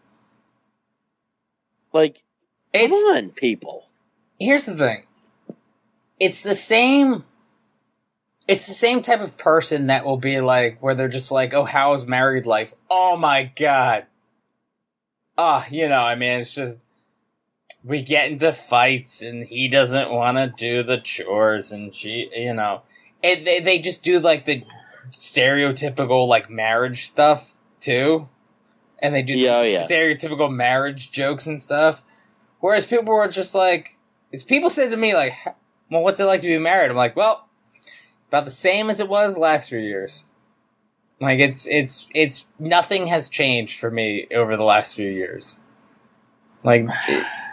Like, come It's on, people. here's the thing. It's the same. It's the same type of person that will be like, where they're just like, oh, how's married life? Oh my god. Ah, you know, I mean, it's just, we get into fights and he doesn't want to do the chores and she, you know, and they, they just do like the stereotypical like marriage stuff too. And they do Yeah, the yeah. stereotypical marriage jokes and stuff. Whereas people were just like, it's people said to me like, well, what's it like to be married? I'm like, well, about the same as it was last few years. Like it's it's it's nothing has changed for me over the last few years. Like it,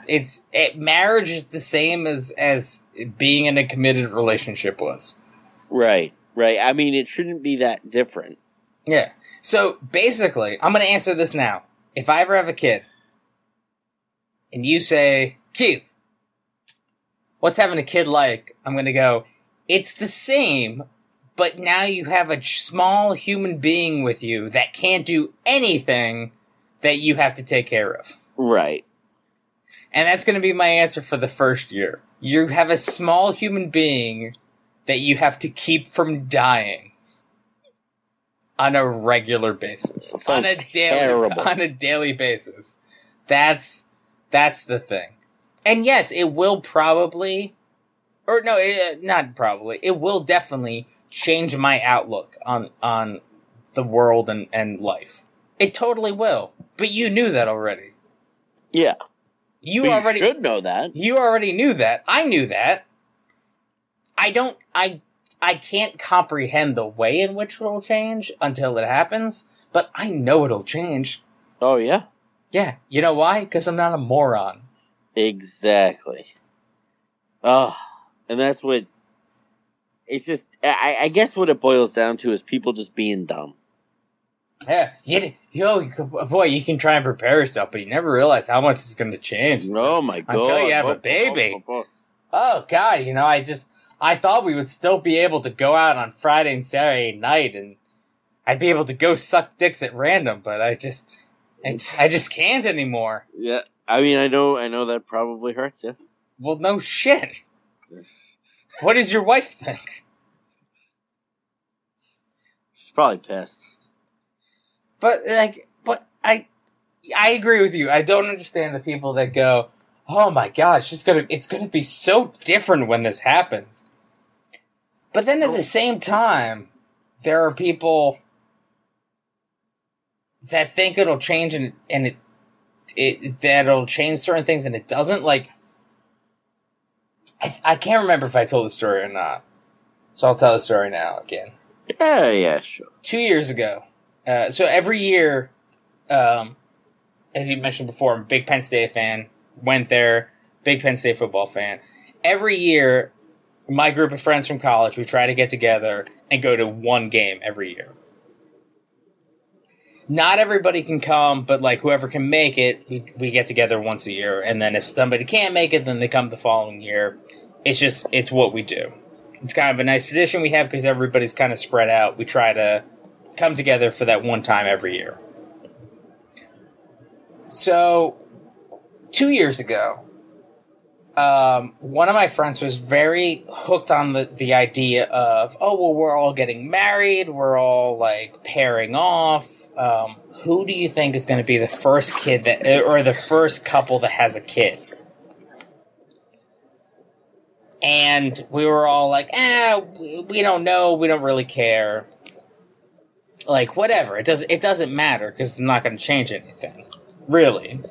it's it, marriage is the same as as being in a committed relationship was. Right, right. I mean, it shouldn't be that different. Yeah. So basically, I'm going to answer this now. If I ever have a kid, and you say, Keith, what's having a kid like? I'm going to go, it's the same, but now you have a small human being with you that can't do anything that you have to take care of. Right. And that's going to be my answer for the first year. You have a small human being that you have to keep from dying on a regular basis. Sounds on a daily terrible. on a daily basis. That's that's the thing. And yes, it will probably or no, it, not probably. It will definitely change my outlook on on the world and, and life. It totally will. But you knew that already. Yeah. You But already you should know that. You already knew that. I knew that. I don't I I can't comprehend the way in which it'll change until it happens, but I know it'll change. Oh, yeah? Yeah. You know why? Because I'm not a moron. Exactly. Oh, and that's what... It's just... I, I guess what it boils down to is people just being dumb. Yeah. You, yo, boy, you can try and prepare yourself, but you never realize how much it's going to change. Oh, my God. Until you have Oh, a baby. oh, oh, oh. Oh, God, you know, I just... I thought we would still be able to go out on Friday and Saturday night, and I'd be able to go suck dicks at random, but I just... I just, I just can't anymore. Yeah, I mean, I know I know that probably hurts you. Well, no shit. What does your wife think? She's probably pissed. But, like, but I... I agree with you. I don't understand the people that go, oh my god, it's just gonna... It's gonna be so different when this happens. But then at the same time, there are people that think it'll change and, and it, it that it'll change certain things and it doesn't. Like, I, I can't remember if I told the story or not. So I'll tell the story now again. Yeah, yeah, sure. Two years ago. Uh, so every year, um, as you mentioned before, I'm a big Penn State fan. Went there, big Penn State football fan. Every year, my group of friends from college, we try to get together and go to one game every year. Not everybody can come, but like whoever can make it, we, we get together once a year. And then if somebody can't make it, then they come the following year. It's just, it's what we do. It's kind of a nice tradition we have because everybody's kind of spread out. We try to come together for that one time every year. So, two years ago, Um, one of my friends was very hooked on the, the idea of, oh, well, we're all getting married, we're all, like, pairing off. Um, who do you think is going to be the first kid that, or the first couple that has a kid? And we were all like, eh, we don't know, we don't really care. Like, whatever, it doesn't, it doesn't matter, because it's not going to change anything. Really.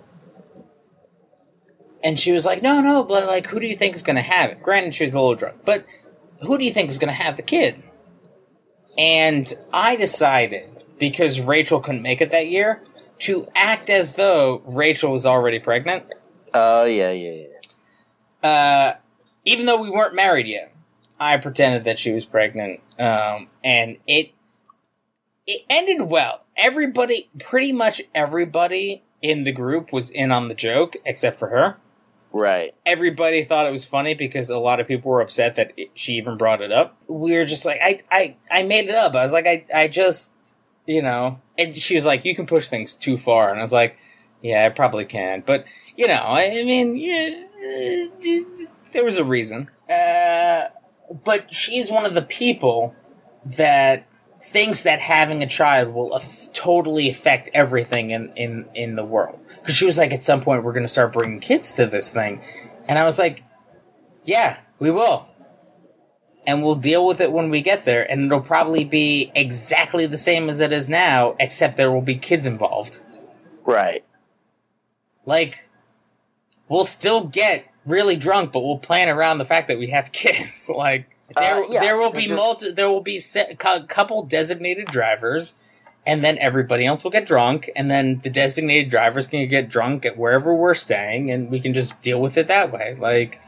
And she was like, no, no, but like, who do you think is going to have it? Granted, she was a little drunk, but who do you think is going to have the kid? And I decided, because Rachel couldn't make it that year, to act as though Rachel was already pregnant. Oh, yeah, yeah, yeah. Uh, even though we weren't married yet, I pretended that she was pregnant. Um, and it, it ended well. Everybody, pretty much everybody in the group was in on the joke, except for her. Right. Everybody thought it was funny because a lot of people were upset that it, she even brought it up. We were just like, I, I, I made it up. I was like, I, I just, you know. And she was like, you can push things too far. And I was like, yeah, I probably can. But, you know, I, I mean, yeah, there was a reason. Uh, but she's one of the people that thinks that having a child will af- totally affect everything in, in, in the world. Because she was like, at some point, we're going to start bringing kids to this thing. And I was like, yeah, we will. And we'll deal with it when we get there. And it'll probably be exactly the same as it is now, except there will be kids involved. Right. Like, we'll still get really drunk, but we'll plan around the fact that we have kids. Like, There, Uh, yeah, there will for be sure. multi. There will be a couple designated drivers, and then everybody else will get drunk, and then the designated driver's going to get drunk at wherever we're staying, and we can just deal with it that way. Like,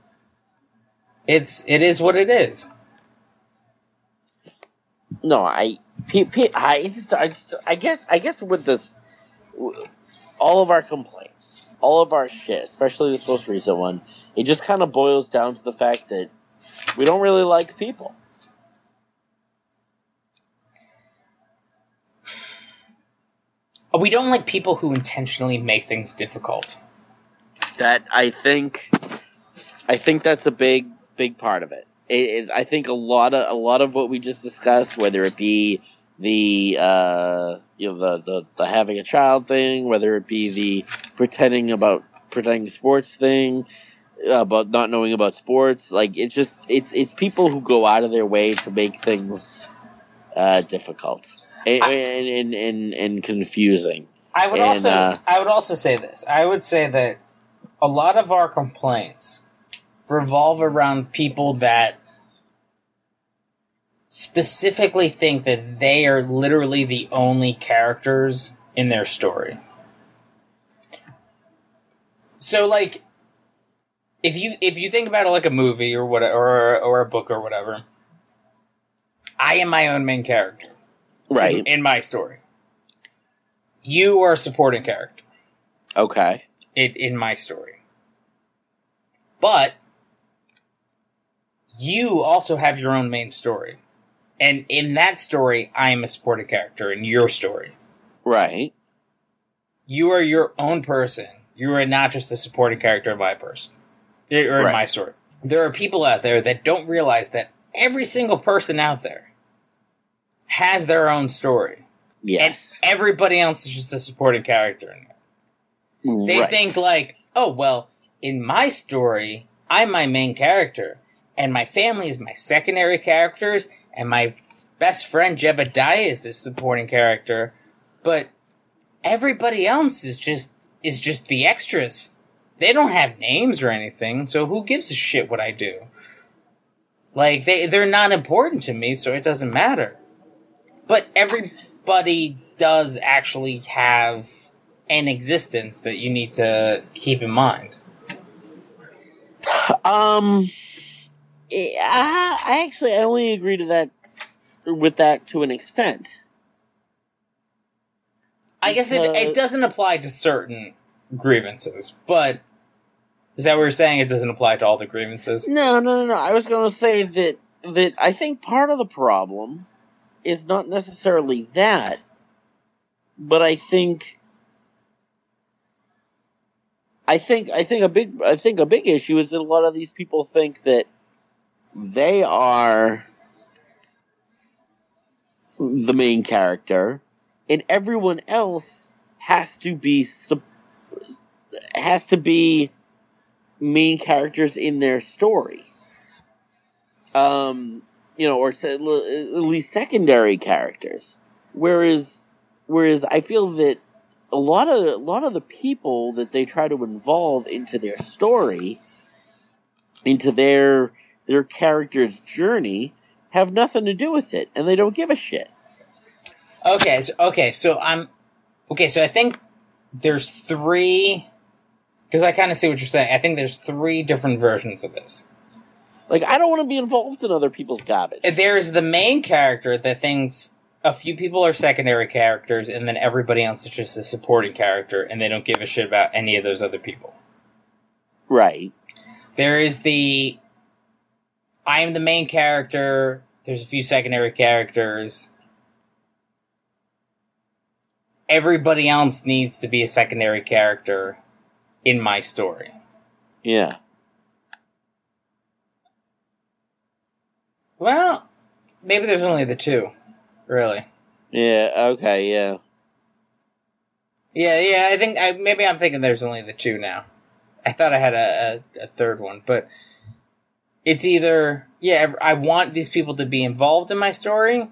it's it is what it is. No, I, pe- pe- I just, I just, I guess, I guess with this, all of our complaints, all of our shit, especially this most recent one, it just kind of boils down to the fact that we don't really like people. We don't like people who intentionally make things difficult. That I think, I think that's a big, big part of it. It is, I think a lot of a lot of what we just discussed, whether it be the uh, you know the, the the having a child thing, whether it be the pretending about pretending sports thing, about not knowing about sports, like it's just it's it's people who go out of their way to make things uh, difficult and, I, and, and and and confusing. I would and, also uh, I would also say this. I would say that a lot of our complaints revolve around people that specifically think that they are literally the only characters in their story. So, like, if you if you think about it like a movie or what or or a book or whatever, I am my own main character, right, in, in my story. You are a supporting character, okay, in in my story, but you also have your own main story. And in that story, I am a supporting character in your story. right. You are your own person. You are not just a supporting character in my person. Or in Right. my story. There are people out there that don't realize that every single person out there has their own story. Yes, And everybody else is just a supporting character in it. They right. think like, oh, well, in my story, I'm my main character. And my family is my secondary characters. And my best friend Jebediah is this supporting character, but everybody else is just is just the extras. They don't have names or anything, so who gives a shit what I do? Like they they're not important to me, so it doesn't matter. But everybody does actually have an existence that you need to keep in mind. Um. I, I actually I only agree to that with that to an extent. I guess it, Because- it doesn't apply to certain grievances, but is that what you're saying? It doesn't apply to all the grievances? No, no, no, no. I was going to say that that I think part of the problem is not necessarily that, but I think I think I think a big I think a big issue is that a lot of these people think that they are the main character, and everyone else has to be sup- has to be main characters in their story. Um, you know, or say, at least secondary characters. Whereas, whereas I feel that a lot of a lot of the people that they try to involve into their story, into their their character's journey, have nothing to do with it, and they don't give a shit. Okay, so, okay, so I'm... Okay, so I think there's three... Because I kind of see what you're saying. I think there's three different versions of this. Like, I don't want to be involved in other people's garbage. There's the main character that thinks a few people are secondary characters, and then everybody else is just a supporting character, and they don't give a shit about any of those other people. Right. There is the... I am the main character, there's a few secondary characters. Everybody else needs to be a secondary character in my story. Yeah. Well, maybe there's only the two, really. Yeah, okay, yeah. Yeah, yeah, I think, I maybe I'm thinking there's only the two now. I thought I had a, a, a third one, but it's either, yeah, I want these people to be involved in my story,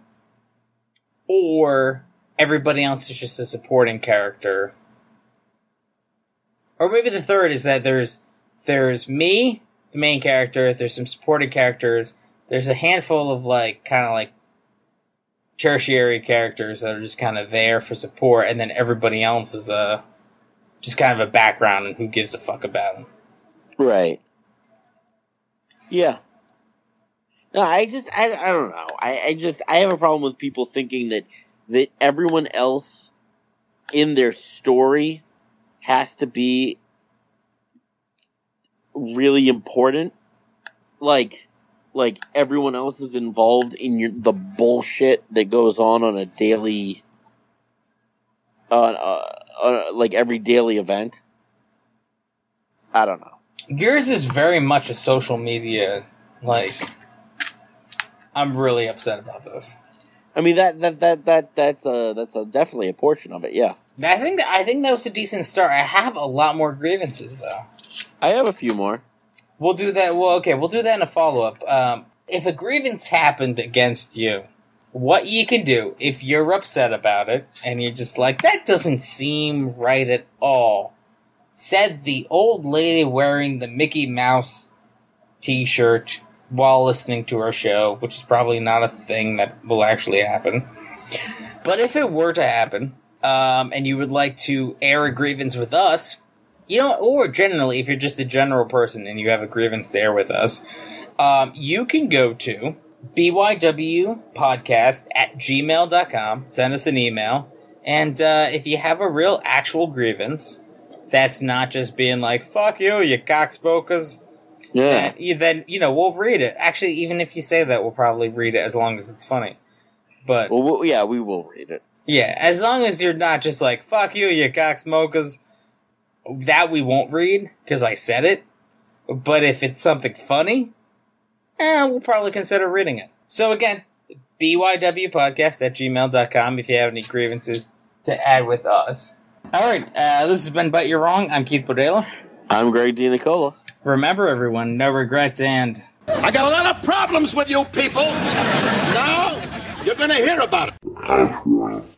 or everybody else is just a supporting character. Or maybe the third is that there's there's me, the main character, there's some supporting characters, there's a handful of, like, kind of like tertiary characters that are just kind of there for support, and then everybody else is a just kind of a background and who gives a fuck about them. Right. Yeah. No, I just, I, I don't know. I, I just, I have a problem with people thinking that, that everyone else in their story has to be really important. Like, like everyone else is involved in your, the bullshit that goes on on a daily, uh, uh, uh, like every daily event. I don't know. Yours is very much a social media, like, I'm really upset about this. I mean, that, that, that, that, that's a, that's a, definitely a portion of it, yeah. I think that, I think that was a decent start. I have a lot more grievances, though. I have a few more. We'll do that, well, okay, we'll do that in a follow-up. Um, if a grievance happened against you, what you can do, if you're upset about it, and you're just like, that doesn't seem right at all, said the old lady wearing the Mickey Mouse t-shirt while listening to our show, which is probably not a thing that will actually happen. But if it were to happen, um, and you would like to air a grievance with us, you know, or generally, if you're just a general person and you have a grievance to air with us, um, you can go to b y w podcast at gmail dot com, send us an email, and uh, if you have a real actual grievance, that's not just being like, fuck you, you cockspokers. Yeah. Then you, then, you know, we'll read it. Actually, even if you say that, we'll probably read it as long as it's funny. But, well, we'll yeah, we will read it. Yeah, as long as you're not just like, fuck you, you cocksmokers, that we won't read, because I said it. But if it's something funny, eh, we'll probably consider reading it. So again, b y w podcast at gmail dot com if you have any grievances to add with us. Alright, uh, this has been But You're Wrong. I'm Keith Bodela. I'm Greg DiNicola. Remember, everyone, no regrets and... I got a lot of problems with you people. Now, you're gonna hear about it.